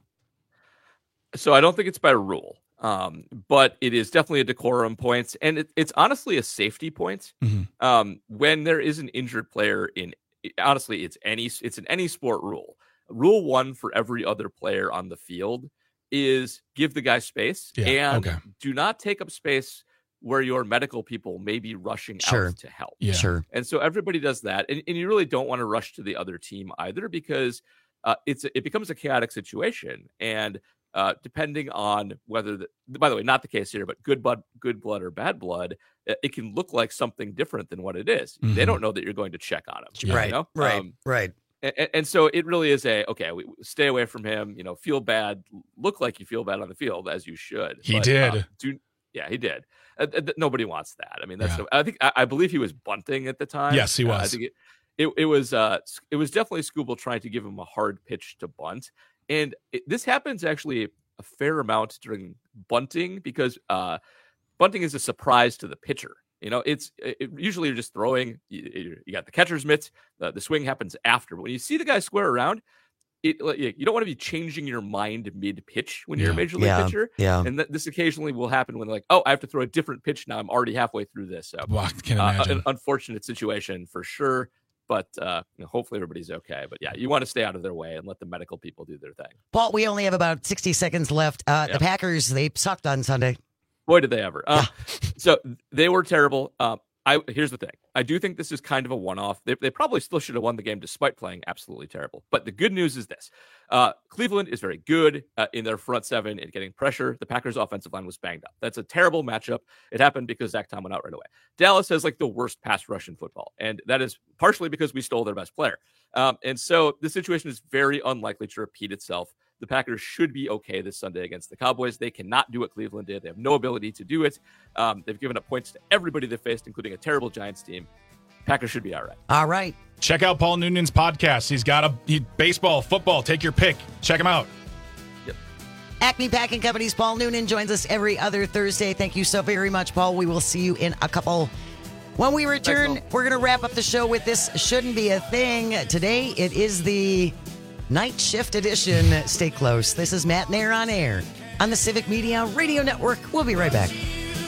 So I don't think it's by rule, um, but it is definitely a decorum point, and it, it's honestly a safety point. Mm-hmm. Um, when there is an injured player in, honestly, it's any it's an any sport rule. Rule one for every other player on the field is give the guy space, yeah, and okay. do not take up space where your medical people may be rushing Sure. out to help. Yeah. Sure. And so everybody does that. And, and you really don't want to rush to the other team either, because uh, it's it becomes a chaotic situation. And uh, depending on whether, the, by the way, not the case here, but good blood, good blood or bad blood, it can look like something different than what it is. Mm-hmm. They don't know that you're going to check on him. Right. You know? Right. Um, right. And, and so it really is a, okay, we stay away from him, you know, feel bad, look like you feel bad on the field, as you should. He but, did. Uh, do, yeah, he did. Uh, th- nobody wants that. I mean, that's, yeah. I think, I, I believe he was bunting at the time. Yes, he was. Uh, I think it, it, it was, uh, it was definitely Skubal trying to give him a hard pitch to bunt. And it, this happens actually a fair amount during bunting, because uh, bunting is a surprise to the pitcher. You know, it's it, usually you're just throwing. You, you got the catcher's mitts. The, the swing happens after. But when you see the guy square around, it you don't want to be changing your mind mid pitch when you're yeah. a major league yeah. pitcher. Yeah. And th- this occasionally will happen when like, oh, I have to throw a different pitch now. I'm already halfway through this. So, well, I can imagine. Uh, an unfortunate situation for sure. But uh, you know, hopefully everybody's okay. But yeah, you want to stay out of their way and let the medical people do their thing. Paul, we only have about sixty seconds left. Uh, yeah. The Packers, they sucked on Sunday. Boy, did they ever. Uh, so they were terrible. Um, I, here's the thing. I do think this is kind of a one-off. They, they probably still should have won the game despite playing absolutely terrible. But the good news is this. Uh, Cleveland is very good uh, in their front seven and getting pressure. The Packers' offensive line was banged up. That's a terrible matchup. It happened because Zach Tom went out right away. Dallas has like the worst pass rush in football, and that is partially because we stole their best player. Um, and so the situation is very unlikely to repeat itself. The Packers should be okay this Sunday against the Cowboys. They cannot do what Cleveland did. They have no ability to do it. Um, they've given up points to everybody they faced, including a terrible Giants team. Packers should be all right. All right. Check out Paul Noonan's podcast. He's got a he, baseball, football. Take your pick. Check him out. Yep. Acme Packing Company's Paul Noonan joins us every other Thursday. Thank you so very much, Paul. We will see you in a couple. When we return, Thanks, we're going to wrap up the show with This Shouldn't Be a Thing. Today, it is the Night Shift Edition. Stay close. This is Matt Nair on air on the Civic Media Radio Network. We'll be right back.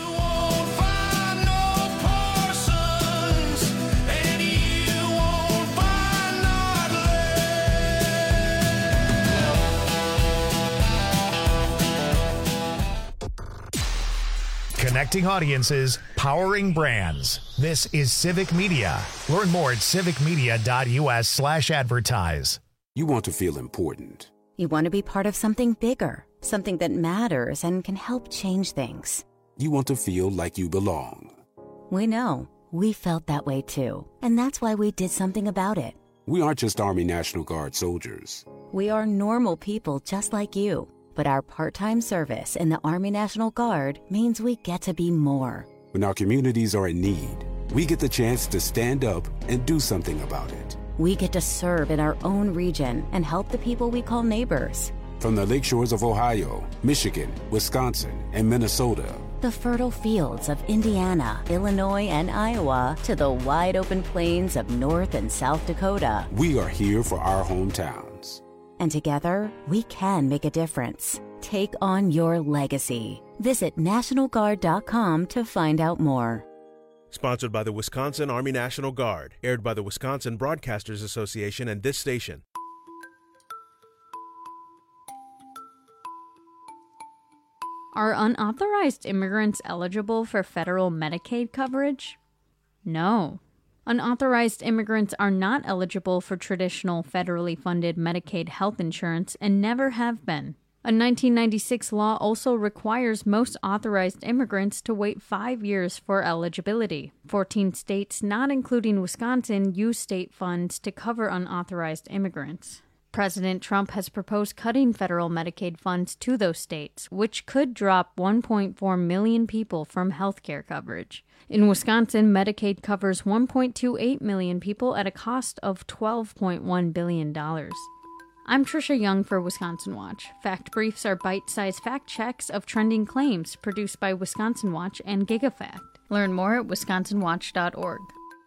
Connecting audiences, powering brands. This is Civic Media. Learn more at civicmedia.us slash advertise. You want to feel important. You want to be part of something bigger, something that matters and can help change things. You want to feel like you belong. We know. We felt that way too. And that's why we did something about it. We aren't just Army National Guard soldiers. We are normal people just like you. But our part-time service in the Army National Guard means we get to be more. When our communities are in need, we get the chance to stand up and do something about it. We get to serve in our own region and help the people we call neighbors. From the lakeshores of Ohio, Michigan, Wisconsin, and Minnesota. The fertile fields of Indiana, Illinois, and Iowa to the wide-open plains of North and South Dakota. We are here for our hometowns. And together, we can make a difference. Take on your legacy. Visit National Guard dot com to find out more. Sponsored by the Wisconsin Army National Guard. Aired by the Wisconsin Broadcasters Association and this station. Are unauthorized immigrants eligible for federal Medicaid coverage? No. Unauthorized immigrants are not eligible for traditional federally funded Medicaid health insurance and never have been. A nineteen ninety-six law also requires most authorized immigrants to wait five years for eligibility. fourteen states, not including Wisconsin, use state funds to cover unauthorized immigrants. President Trump has proposed cutting federal Medicaid funds to those states, which could drop one point four million people from health care coverage. In Wisconsin, Medicaid covers one point two eight million people at a cost of twelve point one billion dollars. I'm Trisha Young for Wisconsin Watch. Fact Briefs are bite-sized fact checks of trending claims produced by Wisconsin Watch and GigaFact. Learn more at wisconsin watch dot org.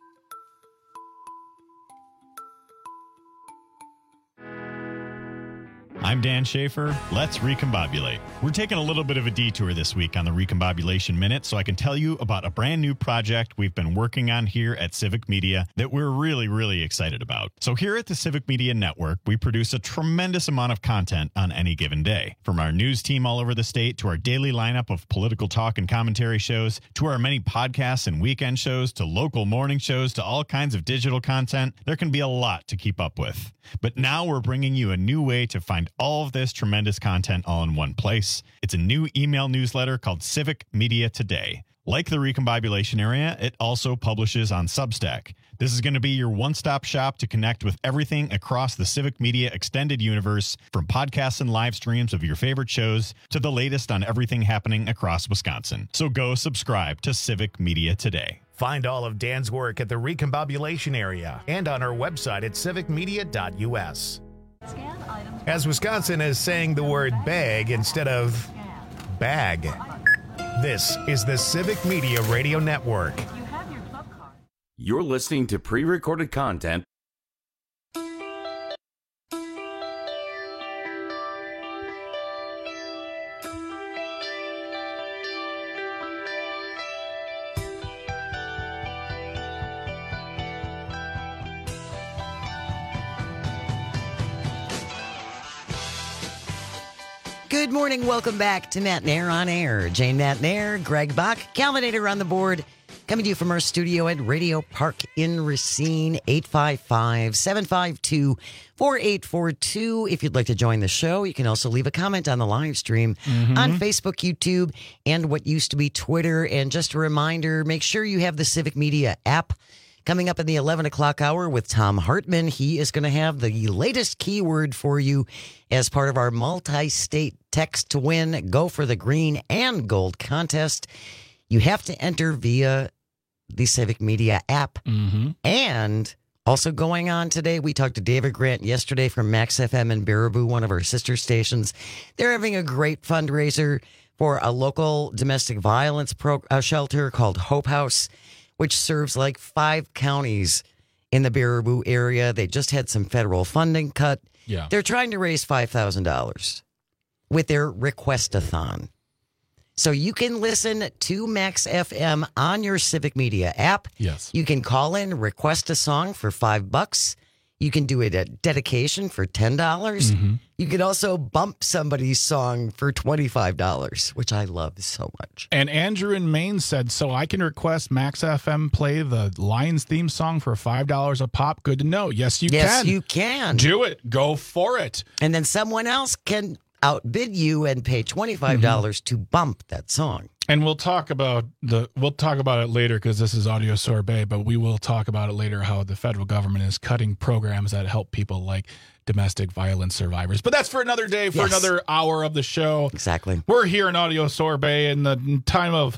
I'm Dan Schaefer. Let's recombobulate. We're taking a little bit of a detour this week on the Recombobulation Minute so I can tell you about a brand new project we've been working on here at Civic Media that we're really, really excited about. So here at the Civic Media Network, we produce a tremendous amount of content on any given day. From our news team all over the state to our daily lineup of political talk and commentary shows to our many podcasts and weekend shows to local morning shows to all kinds of digital content, there can be a lot to keep up with. But now we're bringing you a new way to find all of this tremendous content all in one place. It's a new email newsletter called Civic Media Today. Like the Recombobulation area, it also publishes on Substack. This is going to be your one-stop shop to connect with everything across the Civic Media extended universe, from podcasts and live streams of your favorite shows to the latest on everything happening across Wisconsin. So go subscribe to Civic Media Today. Find all of Dan's work at the Recombobulation area and on our website at civic media dot u s. As Wisconsin is saying the word bag instead of bag. This is the Civic Media Radio Network. You're listening to pre-recorded content. Good morning. Welcome back to Matt Nair on Air. Jane Matt Nair, Greg Bach, Calvinator on the board. Coming to you from our studio at Radio Park in Racine, eight five five, seven five two, four eight four two. If you'd like to join the show, you can also leave a comment on the live stream mm-hmm. on Facebook, YouTube, and what used to be Twitter. And just a reminder, make sure you have the Civic Media app. Coming up in the eleven o'clock hour with Tom Hartman, he is going to have the latest keyword for you as part of our multi-state text to win, go for the green and gold contest. You have to enter via the Civic Media app. Mm-hmm. And also going on today, we talked to David Grant yesterday from Max F M in Baraboo, one of our sister stations. They're having a great fundraiser for a local domestic violence pro- uh, shelter called Hope House, which serves like five counties in the Baraboo area. They just had some federal funding cut. Yeah. They're trying to raise five thousand dollars with their Request-a-thon. So you can listen to Max F M on your Civic Media app. Yes. You can call in, request a song for five bucks. You can do it at dedication for ten dollars. Mm-hmm. You can also bump somebody's song for twenty-five dollars, which I love so much. And Andrew in Maine said, so I can request Max F M play the Lions theme song for five dollars a pop. Good to know. Yes, you yes, can. Yes, you can. Do it. Go for it. And then someone else can outbid you and pay twenty-five dollars mm-hmm. to bump that song. And we'll talk about the we'll talk about it later because this is audio sorbet, but we will talk about it later how the federal government is cutting programs that help people like domestic violence survivors. But that's for another day, for yes. another hour of the show. Exactly. We're here in Audio Sorbet in the time of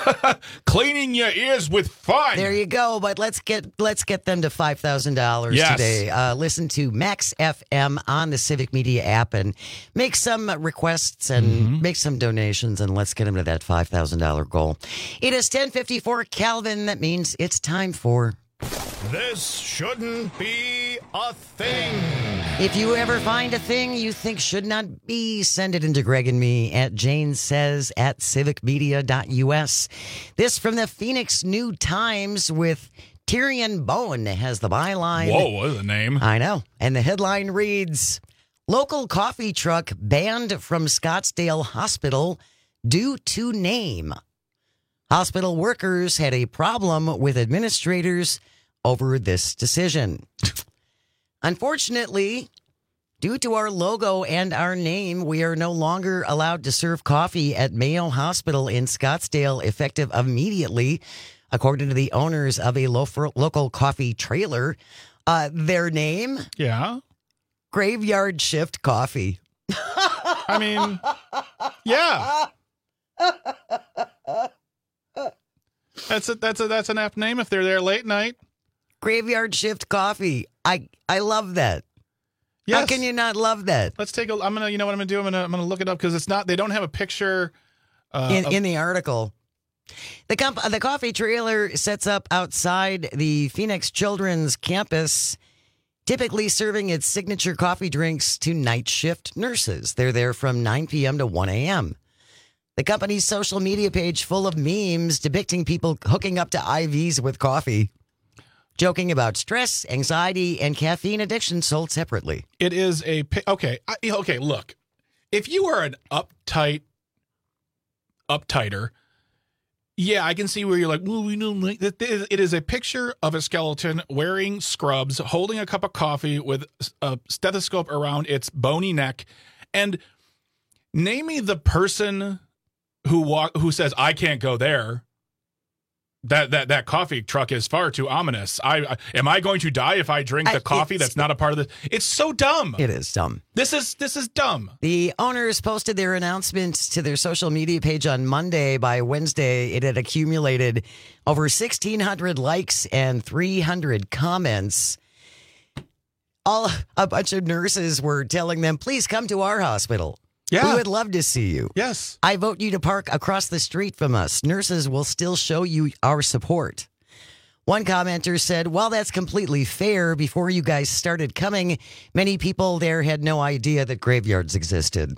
cleaning your ears with fun. There you go. But let's get let's get them to five thousand dollars yes. today. Uh, listen to Max F M on the Civic Media app and make some requests and mm-hmm. make some donations, and let's get them to that five thousand dollars goal. It is ten fifty-four Calvin. That means it's time for... This shouldn't be a thing. If you ever find a thing you think should not be, send it into Greg and me at Jane Says at civic media dot U S. This from the Phoenix New Times with Tyrion Bowen has the byline. Whoa, what is the name? I know. And the headline reads, local coffee truck banned from Scottsdale Hospital due to name. Hospital workers had a problem with administrators over this decision. Unfortunately, due to our logo and our name, we are no longer allowed to serve coffee at Mayo Hospital in Scottsdale effective immediately, according to the owners of a lo- local coffee trailer. Uh, their name? Yeah. Graveyard Shift Coffee. I mean, yeah. That's a, that's a, that's an apt name if they're there late night. Graveyard Shift Coffee. I I love that. Yes. How can you not love that? Let's take a. I'm gonna. You know what I'm gonna do? I'm gonna. I'm gonna look it up because it's not. They don't have a picture uh, in of, in the article. The comp, the coffee trailer sets up outside the Phoenix Children's campus, typically serving its signature coffee drinks to night shift nurses. They're there from nine p.m. to one a.m. The company's social media page full of memes depicting people hooking up to I Vs with coffee, joking about stress, anxiety, and caffeine addiction sold separately. It is a okay. I, okay, look, if you are an uptight, uptighter, yeah, I can see where you're like, well, we don't like that. It is a picture of a skeleton wearing scrubs, holding a cup of coffee with a stethoscope around its bony neck, and name me the person who walk who says I can't go there. That that that coffee truck is far too ominous. I, I am I going to die if I drink the I, coffee that's not a part of the. It's so dumb. It is dumb. This is this is dumb. The owners posted their announcements to their social media page on Monday. By Wednesday, it had accumulated over sixteen hundred likes and three hundred comments. All a bunch of nurses were telling them, "Please come to our hospital. Yeah. We would love to see you. Yes. I vote you to park across the street from us. Nurses will still show you our support." One commenter said, "While that's completely fair, before you guys started coming, many people there had no idea that graveyards existed."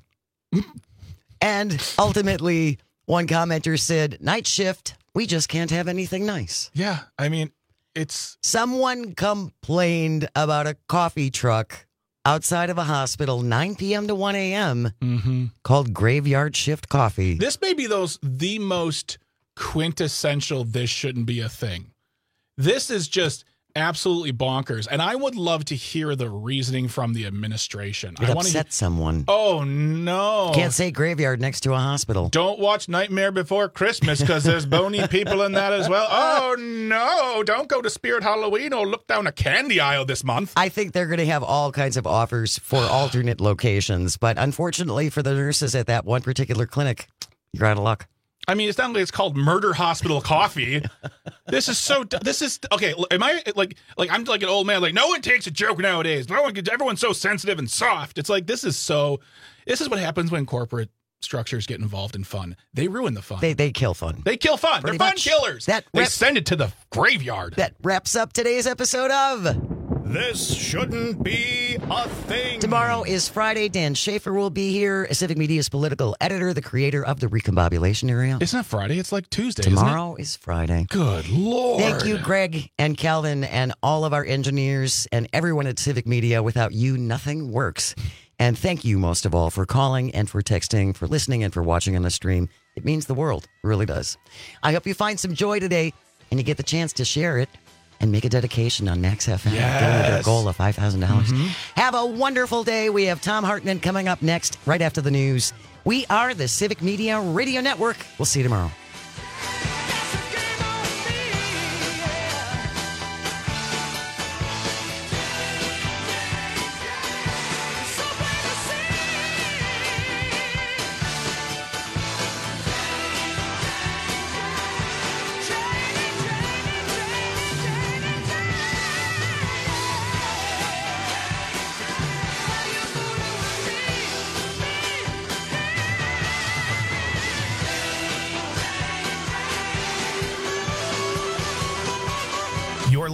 And ultimately, one commenter said, "Night shift, we just can't have anything nice." Yeah, I mean, it's... Someone complained about a coffee truck outside of a hospital, nine p.m. to one a.m., mm-hmm. called Graveyard Shift Coffee. This may be those the most quintessential this shouldn't be a thing. This is just absolutely bonkers, and I would love to hear the reasoning from the administration. It I upset hear... someone. Oh, no. Can't say graveyard next to a hospital. Don't watch Nightmare Before Christmas because there's bony people in that as well. Oh, no. Don't go to Spirit Halloween or look down a candy aisle this month. I think they're going to have all kinds of offers for alternate locations, but unfortunately for the nurses at that one particular clinic, you're out of luck. I mean, it's not like it's called Murder Hospital Coffee. This is so. This is okay. Am I like like I'm like an old man? Like no one takes a joke nowadays. No one. Everyone's so sensitive and soft. It's like this is so. This is what happens when corporate structures get involved in fun. They ruin the fun. They they kill fun. They kill fun. Pretty They're fun much. killers. That they rep- send it to the graveyard. That wraps up today's episode of. This shouldn't be a thing. Tomorrow is Friday. Dan Schaefer will be here, Civic Media's political editor, the creator of the Recombobulation Area. It's not Friday. It's like Tuesday. Tomorrow isn't it? is Friday. Good Lord. Thank you, Greg and Calvin, and all of our engineers and everyone at Civic Media. Without you, nothing works. And thank you, most of all, for calling and for texting, for listening and for watching on the stream. It means the world. It really does. I hope you find some joy today and you get the chance to share it and make a dedication on Max F M. Yes. Get with their goal of five thousand dollars. Mm-hmm. Have a wonderful day. We have Tom Hartman coming up next, right after the news. We are the Civic Media Radio Network. We'll see you tomorrow.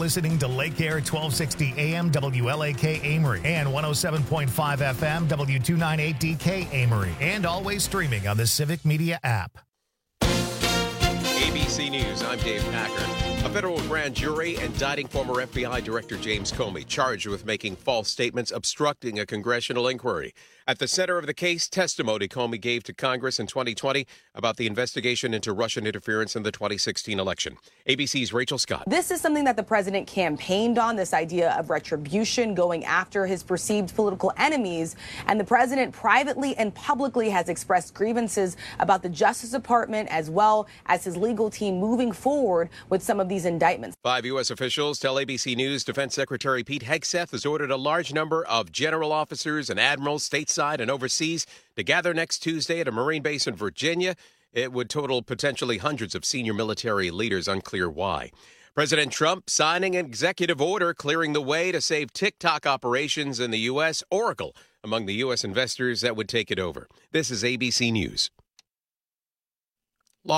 listening to Lake Air twelve sixty A M W L A K Amory and one oh seven point five F M W two ninety-eight D K Amory, and always streaming on the Civic Media app. A B C News, I'm Dave Packer. A federal grand jury indicting former F B I Director James Comey, charged with making false statements obstructing a congressional inquiry. At the center of the case, testimony Comey gave to Congress in twenty twenty about the investigation into Russian interference in the twenty sixteen election. A B C's Rachel Scott. This is something that the president campaigned on, this idea of retribution, going after his perceived political enemies. And the president privately and publicly has expressed grievances about the Justice Department as well as his legal team moving forward with some of these indictments. Five U S officials tell A B C News Defense Secretary Pete Hegseth has ordered a large number of general officers and admirals stateside and overseas to gather next Tuesday at a Marine base in Virginia. It would total potentially hundreds of senior military leaders, unclear why. President Trump signing an executive order clearing the way to save TikTok operations in the U S. Oracle among the U S investors that would take it over. This is A B C News.